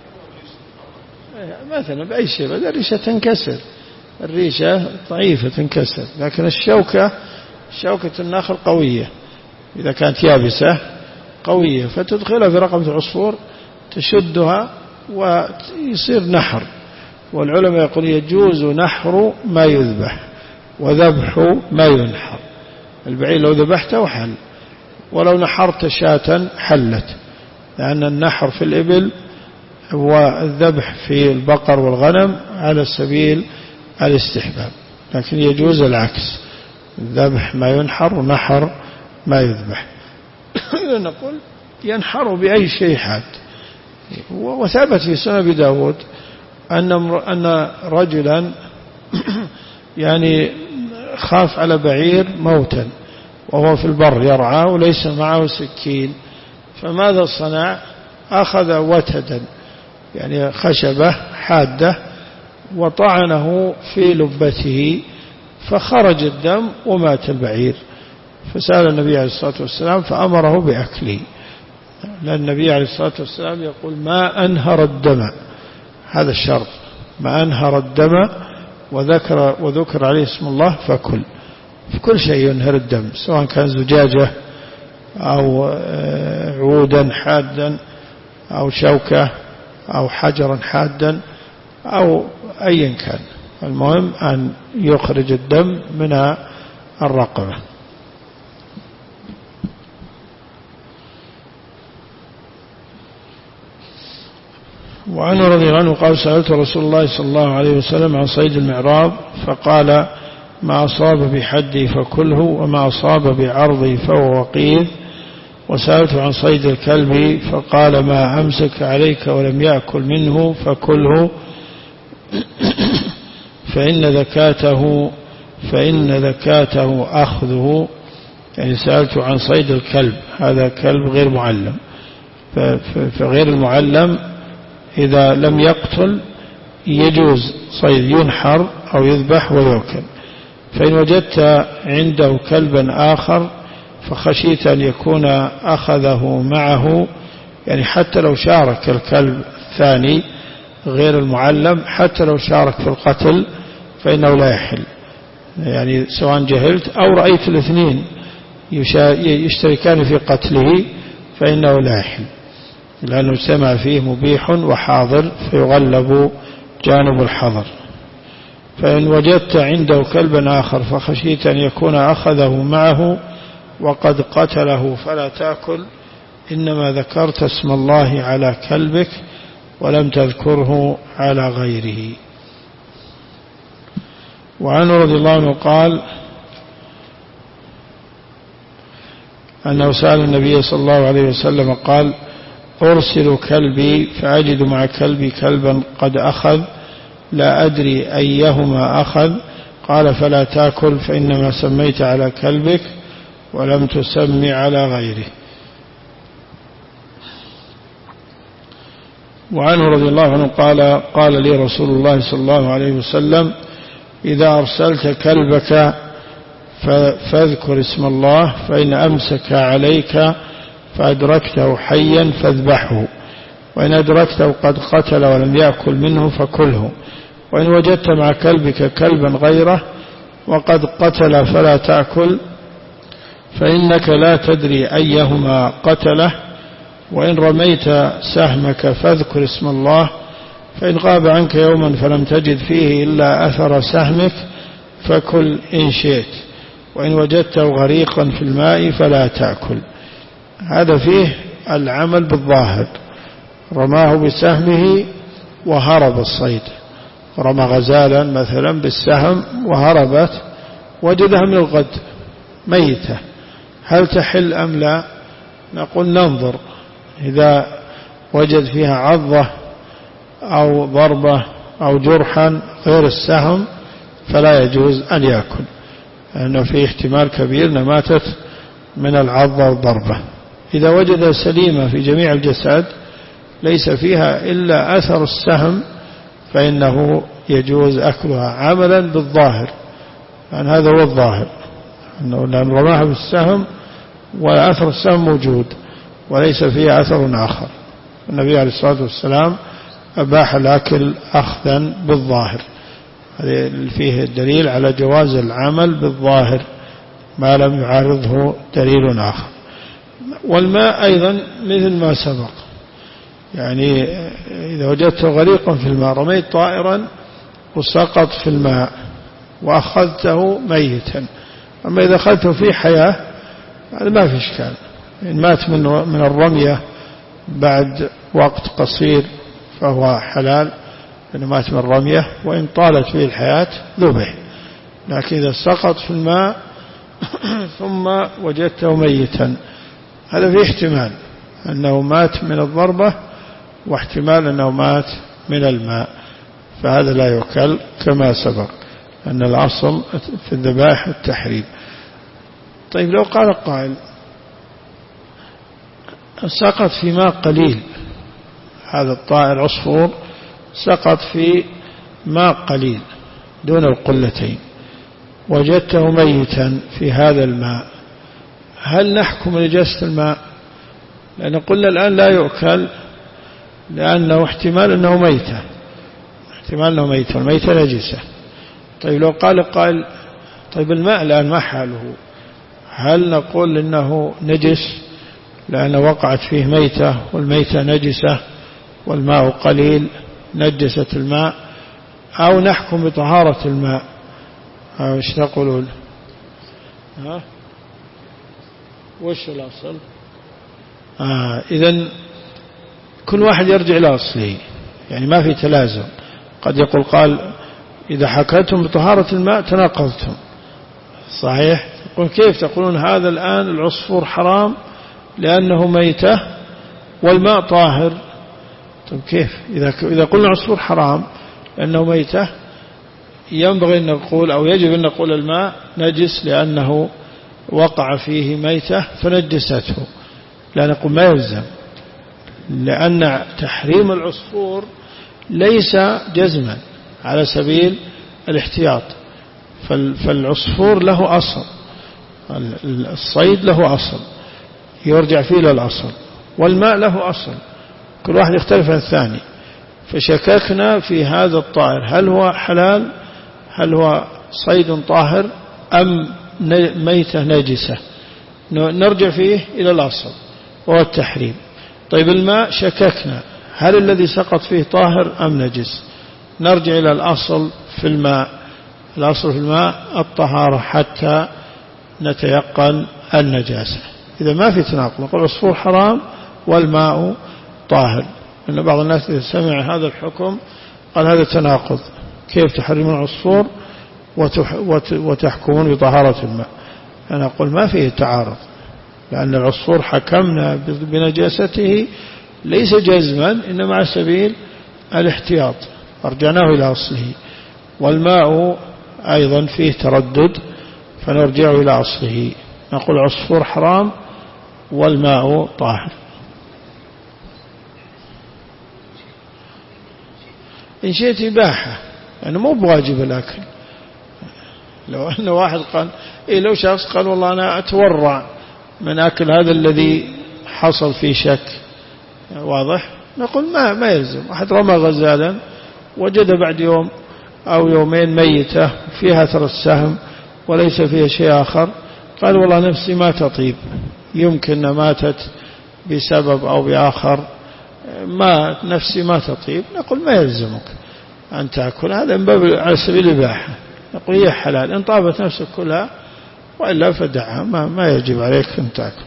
مثلا بأي شيء، بدل الريشة تنكسر، الريشة ضعيفة تنكسر، لكن الشوكة شوكة النخل قوية إذا كانت يابسة قوية، فتدخلها في رقبة العصفور تشدها ويصير نحر. والعلماء يقول يجوز نحر ما يذبح وذبح ما ينحر. البعير لو ذبحته حل، ولو نحرت شاة حلت، لأن النحر في الإبل والذبح في البقر والغنم على سبيل الاستحباب، لكن يجوز العكس، ذبح ما ينحر ونحر ما يذبح. إذا نقول ينحر بأي شيء حاد. وثبت في سنن أبي داود أن أن رجلا يعني خاف على بعير موتا وهو في البر يرعى وليس معه سكين، فماذا صنع؟ أخذ وتدا يعني خشبة حادة وطعنه في لبته فخرج الدم ومات البعير، فسأل النبي عليه الصلاة والسلام فأمره بأكله، لأن النبي عليه الصلاة والسلام يقول ما أنهر الدم، هذا الشرط، ما أنهر الدم وذكر, وذكر عليه اسم الله فكل، في كل شيء ينهر الدم، سواء كان زجاجة أو عودا حادا أو شوكة أو حجرا حادا أو أيا كان، المهم أن يخرج الدم من الرقبة. وعنه رضي الله عنه قال سألت رسول الله صلى الله عليه وسلم عن صيد المعراض فقال ما أصاب بحدي فكله وما أصاب بعرضي فهو وقيد. وسألت عن صيد الكلب فقال ما أمسك عليك ولم يأكل منه فكله فإن ذكاته فإن ذكاته أخذه. يعني سألت عن صيد الكلب، هذا كلب غير معلم، فغير المعلم إذا لم يقتل يجوز صيد ينحر أو يذبح ويؤكل. فإن وجدت عنده كلبا آخر فخشيت أن يكون أخذه معه، يعني حتى لو شارك الكلب الثاني غير المعلم، حتى لو شارك في القتل فإنه لا يحل، يعني سواء جهلت أو رأيت الاثنين يشتركان في قتله فإنه لا يحل، لأنه سمع فيه مبيح وحاضر فيغلب جانب الحظر. فإن وجدت عنده كلبا آخر فخشيت أن يكون أخذه معه وقد قتله فلا تأكل، إنما ذكرت اسم الله على كلبك ولم تذكره على غيره. وعنه رضي الله عنه قال أنه سأل النبي صلى الله عليه وسلم قال: أرسل كلبي فأجد مع كلبي كلبا قد أخذ لا أدري أيهما أخذ، قال: فلا تأكل فإنما سميت على كلبك ولم تسمي على غيره. وعنه رضي الله عنه قال: قال لي رسول الله صلى الله عليه وسلم: إذا أرسلت كلبك فاذكر اسم الله، فإن أمسك عليك فأدركته حيا فاذبحه، وإن أدركته قد قتل ولم يأكل منه فكله، وإن وجدت مع كلبك كلبا غيره وقد قتل فلا تأكل، فإنك لا تدري أيهما قتله، وإن رميت سهمك فاذكر اسم الله، فإن غاب عنك يوما فلم تجد فيه إلا أثر سهمك فكل إن شئت، وإن وجدته غريقا في الماء فلا تأكل. هذا فيه العمل بالظاهر، رماه بسهمه وهرب الصيد، رمى غزالا مثلا بالسهم وهربت، وجدها من الغد ميتة، هل تحل أم لا؟ نقول ننظر، إذا وجد فيها عضة أو ضربة أو جرحا غير السهم فلا يجوز أن يأكل، لأنه فيه احتمال كبير أنها ماتت من العضة والضربة. إذا وجد سليمة في جميع الجسد ليس فيها إلا أثر السهم فإنه يجوز أكلها عملا بالظاهر، لأن هذا هو الظاهر، أنه لأن رماها بالسهم وأثر السهم موجود وليس فيه أثر آخر. النبي عليه الصلاة والسلام أباح الأكل أخذا بالظاهر، هذا فيه الدليل على جواز العمل بالظاهر ما لم يعارضه دليل آخر. والماء أيضا مثل ما سبق، يعني إذا وجدته غريقا في الماء رميت طائرا وسقط في الماء وأخذته ميتا، أما إذا أخذته في حياة هذا ما في إشكال، إن مات من من الرمية بعد وقت قصير فهو حلال لأنه مات من الرمية، وإن طالت فيه الحياة ذبح. لكن إذا سقط في الماء ثم وجدته ميتا هذا فيه احتمال أنه مات من الضربة واحتمال أنه مات من الماء، فهذا لا يؤكل كما سبق، أن الأصل في الذبائح التحريم. طيب لو قال قائل سقط في ماء قليل، هذا الطائر عصفور سقط في ماء قليل دون القلتين وجدته ميتا في هذا الماء، هل نحكم نجاسة الماء؟ لأن قلنا الآن لا يؤكل لأنه احتمال أنه ميتة، احتمال أنه ميتة، والميتة نجسة. طيب لو قال قائل طيب الماء الآن ما حاله؟ هل نقول إنه نجس لأنه وقعت فيه ميتة والميتة نجسة والماء قليل نجست الماء، أو نحكم بطهارة الماء؟ أو إيش تقولون؟ ها وش الأصل؟ آه إذن كل واحد يرجع إلى أصله، يعني ما في تلازم. قد يقول قال إذا حكيتم بطهارة الماء تناقضتم، صحيح؟ يقول كيف تقولون هذا الآن العصفور حرام لأنه ميتة والماء طاهر؟ طيب كيف إذا إذا قلنا عصفور حرام لأنه ميتة ينبغي أن نقول أو يجب أن نقول الماء نجس لأنه وقع فيه ميتة فنجسته، لا نقول ما يلزم، لأن تحريم العصفور ليس جزما على سبيل الاحتياط. فالعصفور له أصل، الصيد له أصل يرجع فيه للأصل، والماء له أصل، كل واحد يختلف عن الثاني. فشككنا في هذا الطائر هل هو حلال، هل هو صيد طاهر أم ميتة نجسة، نرجع فيه إلى الأصل وهو التحريم. طيب الماء شككنا هل الذي سقط فيه طاهر أم نجس، نرجع إلى الأصل في الماء، الأصل في الماء الطهارة حتى نتيقن النجاسة. إذا ما في تناقض نقول العصفور حرام والماء طاهر. لأن بعض الناس إذا سمع هذا الحكم قال هذا تناقض، كيف تحرمون العصفور وتحكمون بطهارة الماء؟ أنا أقول ما فيه تعارض، لأن العصفور حكمنا بنجاسته ليس جزما إنما على سبيل الاحتياط، أرجعناه إلى أصله. والماء أيضا فيه تردد فنرجع إلى أصله، نقول عصفور حرام والماء طاهر. إن شئت إباحة، يعني مو بواجب الأكل. لو أن واحد قال إيه، لو شخص قال والله أنا أتورع من أكل هذا الذي حصل فيه شك واضح، نقول ما ما يلزم. واحد رمى غزالا وجد بعد يوم أو يومين ميتة فيها أثر السهم وليس فيها شيء آخر، قال والله نفسي ما تطيب، يمكن ماتت بسبب أو بآخر، ما نفسي ما تطيب، نقول ما يلزمك أن تأكل، هذا من باب على سبيل الإباحة، نقول هي حلال، إن طابت نفسك كلها وإلا فدعها، ما, ما يجب عليك أن تأكل.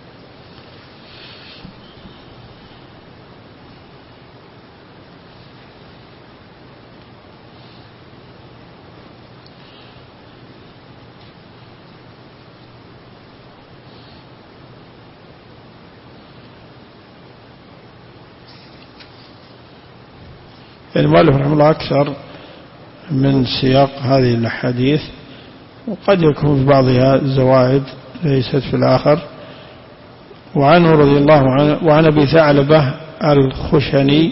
المؤلف رحمه الله أكثر من سياق هذه الحديث، وقد يكون في بعضها زوائد ليست في الآخر. وعنه رضي الله عنه وعن أبي ثعلبة الخشني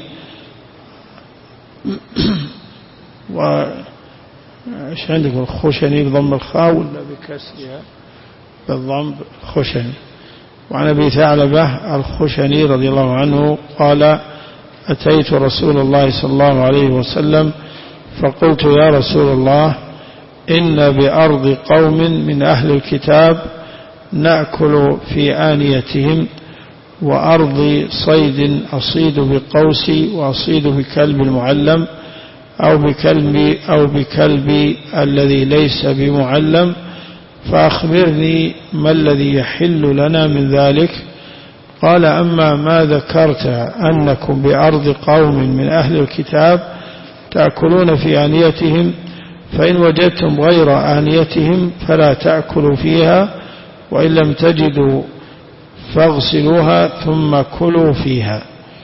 وإيش عندكم الخشني بضم الخاء ولا بكسرها؟ بالضم خشني. وعن أبي ثعلبة الخشني رضي الله عنه قال أتيت رسول الله صلى الله عليه وسلم فقلت يا رسول الله إن بأرض قوم من أهل الكتاب نأكل في آنيتهم، وأرض صيد أصيد بقوسي وأصيد بكلب المعلم أو بكلب أو بكلب الذي ليس بمعلم، فأخبرني ما الذي يحل لنا من ذلك؟ قال أما ما ذكرت أنكم بأرض قوم من أهل الكتاب تأكلون في آنيتهم، فإن وجدتم غير آنيتهم فلا تأكلوا فيها، وإن لم تجدوا فاغسلوها ثم كلوا فيها.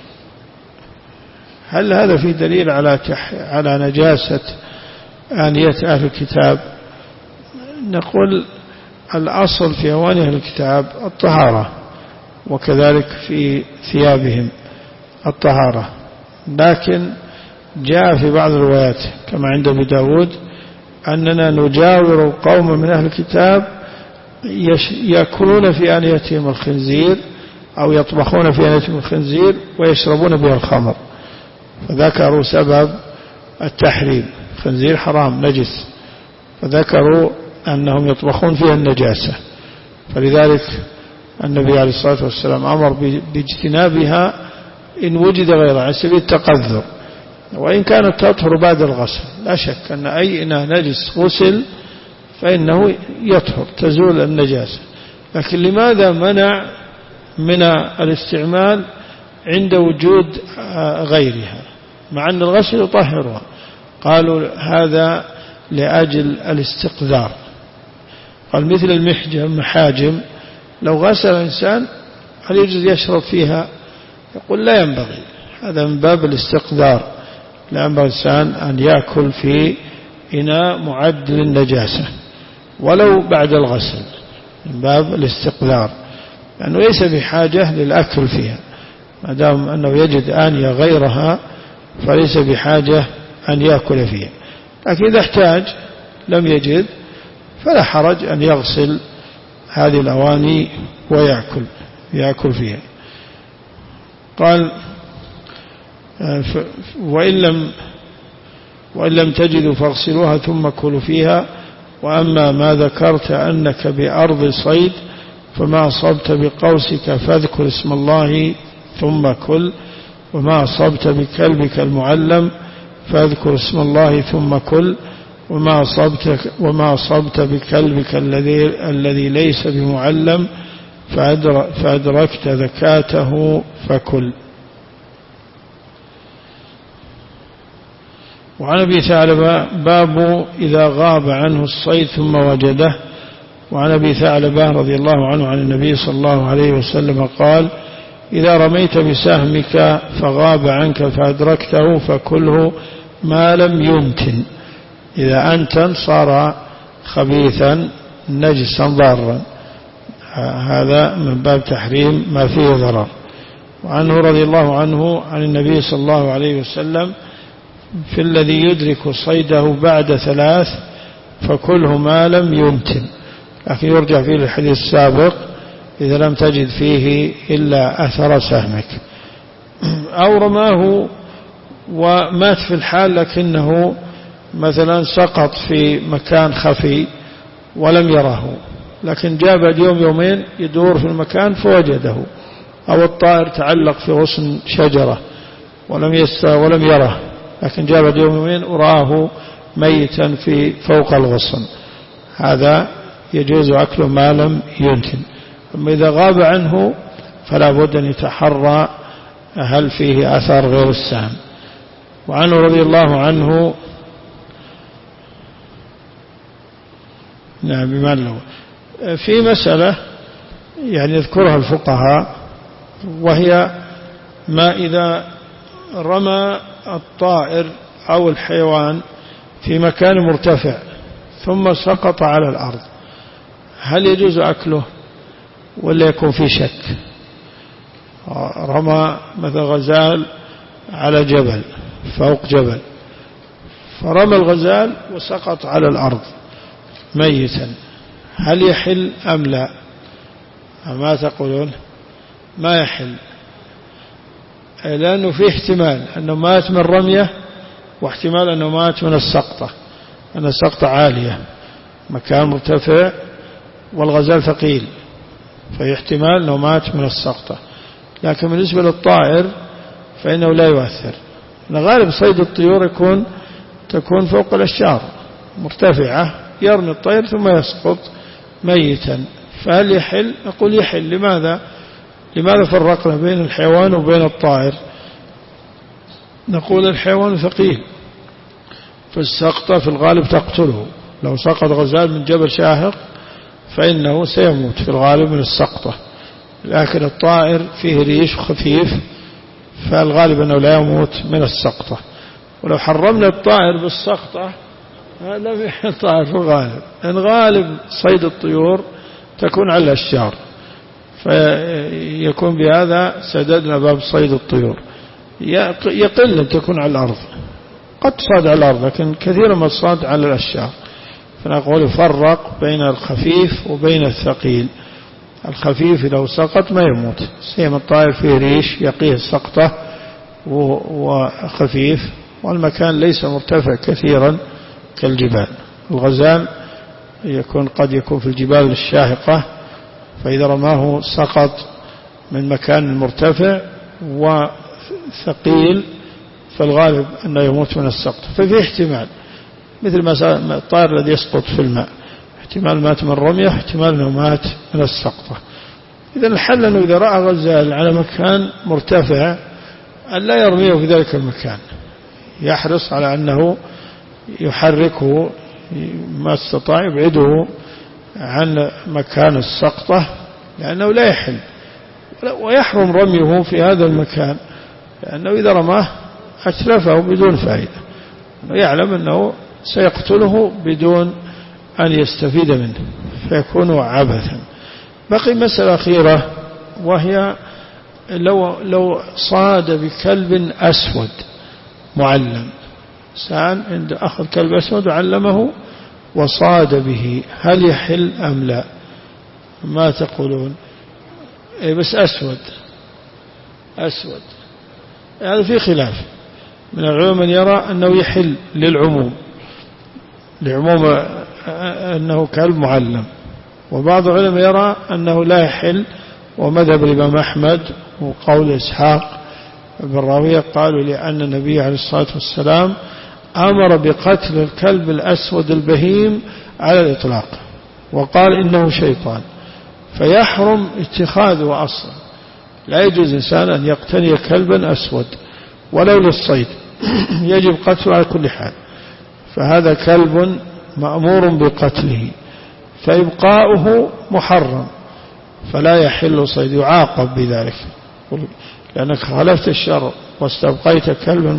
هل هذا في دليل على تح... على نجاسة آنية أهل الكتاب؟ نقول الأصل في أواني أهل الكتاب الطهارة، وكذلك في ثيابهم الطهارة، لكن جاء في بعض الروايات كما عند أبي داود أننا نجاور قوم من أهل الكتاب يأكلون في آنيتهم الخنزير أو يطبخون في آنيتهم الخنزير ويشربون بها الخمر، فذكروا سبب التحريم، الخنزير حرام نجس، فذكروا أنهم يطبخون فيها النجاسة، فلذلك النبي عليه الصلاة والسلام أمر باجتنابها إن وجد غيرها على سبيل التقذر، وإن كانت تطهر بعد الغسل. لا شك أن أي إناء نجس غسل فإنه يطهر، تزول النجاسة، لكن لماذا منع من الاستعمال عند وجود غيرها مع أن الغسل يطهرها؟ قالوا هذا لأجل الاستقذار. قال مثل المحجم محاجم لو غسل الإنسان هل يجوز يشرب فيها؟ يقول لا ينبغي، هذا من باب الاستقذار، لا ينبغي الإنسان أن يأكل في إناء معد للنجاسة ولو بعد الغسل، من باب الاستقذار، لأنه ليس بحاجة للأكل فيها ما دام أنه يجد آنية غيرها فليس بحاجة أن يأكل فيها. لكن إذا احتاج لم يجد فلا حرج أن يغسل هذه الأواني ويأكل يأكل فيها. قال وإن لم وإن لم تجدوا فاغسلوها ثم كلوا فيها. وأما ما ذكرت أنك بأرض صيد فما أصبت بقوسك فاذكر اسم الله ثم كل. وما أصبت بكلبك المعلم فاذكر اسم الله ثم كل. وما أصبت وما أصبت بكلبك الذي الذي ليس بمعلم فأدركت ذكاته فكل. وعن أبي ثعلبة باب إذا غاب عنه الصيد ثم وجده. وعن أبي ثعلبة رضي الله عنه عن النبي صلى الله عليه وسلم قال إذا رميت بسهمك فغاب عنك فأدركته فكله ما لم ينتن. إذا أنتن صار خبيثا نجسا ضارا، هذا من باب تحريم ما فيه ضرر. وعنه رضي الله عنه عن النبي صلى الله عليه وسلم في الذي يدرك صيده بعد ثلاث فكله ما لم ينتن، لكن يرجع فيه الحديث السابق إذا لم تجد فيه إلا أثر سهمك. أو رماه ومات في الحال لكنه مثلا سقط في مكان خفي ولم يره، لكن جاء بعد يوم يومين يدور في المكان فوجده، أو الطائر تعلق في غصن شجرة ولم يست ولم يره، لكن جاء بعد يوم يومين وراه ميتا في فوق الغصن، هذا يجوز أكله ما لم ينتن. أما إذا غاب عنه فلا بد أن يتحرى هل فيه أثر غير السام. وعنه رضي الله عنه نعم بمعنى له في مسألة يعني يذكرها الفقهاء، وهي ما إذا رمى الطائر أو الحيوان في مكان مرتفع ثم سقط على الأرض، هل يجوز أكله ولا يكون في شك؟ رمى مثل غزال على جبل فوق جبل، فرمى الغزال وسقط على الأرض ميتا، هل يحل أم لا؟ ما تقولون؟ ما يحل، لأنه في احتمال أنه مات من رمية واحتمال أنه مات من السقطة، أن السقطة عالية مكان مرتفع والغزال ثقيل، فهي احتمال أنه مات من السقطة. لكن بالنسبة للطائر فإنه لا يؤثر، غالب صيد الطيور يكون تكون فوق الأشجار مرتفعة، يرمي الطير ثم يسقط ميتا، فهل يحل؟ أقول يحل. لماذا؟ لماذا فرقنا بين الحيوان وبين الطائر؟ نقول الحيوان ثقيل فالسقطة في الغالب تقتله، لو سقط غزال من جبل شاهق فإنه سيموت في الغالب من السقطة، لكن الطائر فيه ريش خفيف فالغالب أنه لا يموت من السقطة. ولو حرمنا الطائر بالسقطة لم يحل الطائر في الغالب، لأن غالب صيد الطيور تكون على الأشجار، فيكون بهذا سددنا باب صيد الطيور. يقل أن تكون على الأرض، قد تصاد على الأرض لكن كثيرا ما تصاد على الأشجار، فنقول فرق بين الخفيف وبين الثقيل. الخفيف لو سقط ما يموت، سيما الطائر فيه ريش يقيه السقطة وخفيف، والمكان ليس مرتفع كثيرا كالجبال. الغزال يكون قد يكون في الجبال الشاهقة، فإذا رماه سقط من مكان مرتفع وثقيل فالغالب أنه يموت من السقط، ففي احتمال مثل ما الطائر الذي يسقط في الماء، احتمال مات من رمية، احتمال أنه مات من السقطة. إذا الحل أنه إذا رأى غزال على مكان مرتفع أن لا يرميه في ذلك المكان، يحرص على أنه يحركه ما استطاع، يبعده عن مكان السقطة، لأنه لا يحل، ويحرم رميه في هذا المكان، لأنه إذا رماه أتلفه بدون فائدة، يعلم أنه سيقتله بدون أن يستفيد منه فيكون عبثا. بقي مسألة أخيرة، وهي لو, لو صاد بكلب أسود معلم، إنسان عنده أخذ كلب أسود وعلمه وصاد به، هل يحل أم لا؟ ما تقولون؟ إيه بس أسود أسود هذا في خلاف من العلماء، من يرى أنه يحل للعموم لعموم أنه كلب معلم، وبعض العلماء يرى أنه لا يحل، ومذهب الإمام أحمد وقول إسحاق بن راهويه قالوا لأن النبي عليه الصلاة والسلام أمر بقتل الكلب الأسود البهيم على الإطلاق، وقال إنه شيطان، فيحرم اتخاذه أصلا، لا يجوز إنسان أن يقتني كلبا أسود ولو للصيد، يجب قتله على كل حال، فهذا كلب مأمور بقتله، فإبقاؤه محرم فلا يحل صيد، يعاقب بذلك لأنك خالفت الشرع واستبقيت كلبا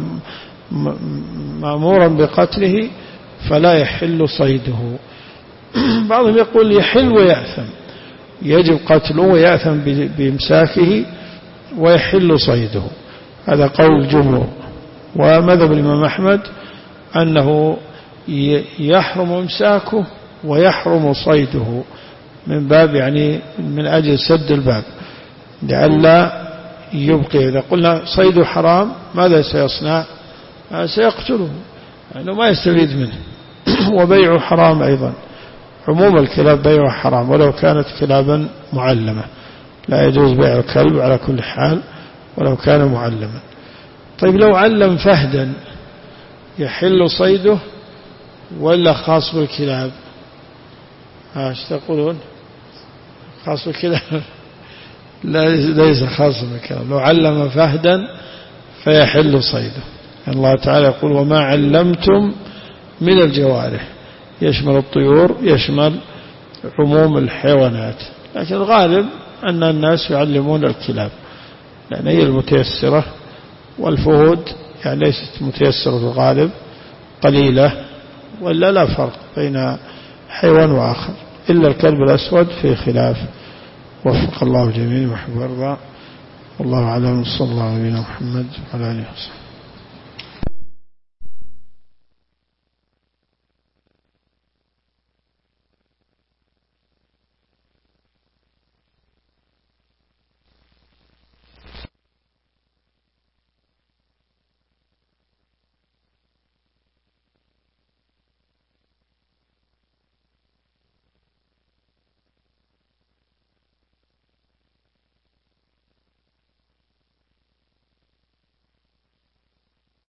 مأمورا بقتله فلا يحل صيده. بعضهم يقول يحل ويأثم، يجب قتله ويأثم بإمساكه ويحل صيده، هذا قول الجمهور. ومذهب الإمام أحمد أنه يحرم إمساكه ويحرم صيده، من باب يعني من أجل سد الباب لئلا يبقي. إذا قلنا صيده حرام ماذا سيصنع؟ سيقتله لأنه ما يستفيد منه. وبيعه حرام أيضا، عموم الكلاب بيعه حرام ولو كانت كلابا معلمة، لا يجوز بيع الكلب على كل حال ولو كان معلما. طيب لو علم فهدا يحل صيده ولا خاص بالكلاب؟ ايش تقولون؟ خاص بالكلاب؟ لا ليس خاص بالكلاب، لو علم فهدا فيحل صيده. الله تعالى يقول وما علمتم من الجوارح، يشمل الطيور يشمل عموم الحيوانات، لكن الغالب أن الناس يعلمون الكلاب لأن هي المتيسرة، والفهود يعني ليست متيسرة في الغالب قليلة، ولا لا فرق بين حيوان وآخر إلا الكلب الأسود في خلاف. وفق الله جميعا وحب وارضى، والله أعلم. صلى الله عليه محمد وعلى آله وصحبه.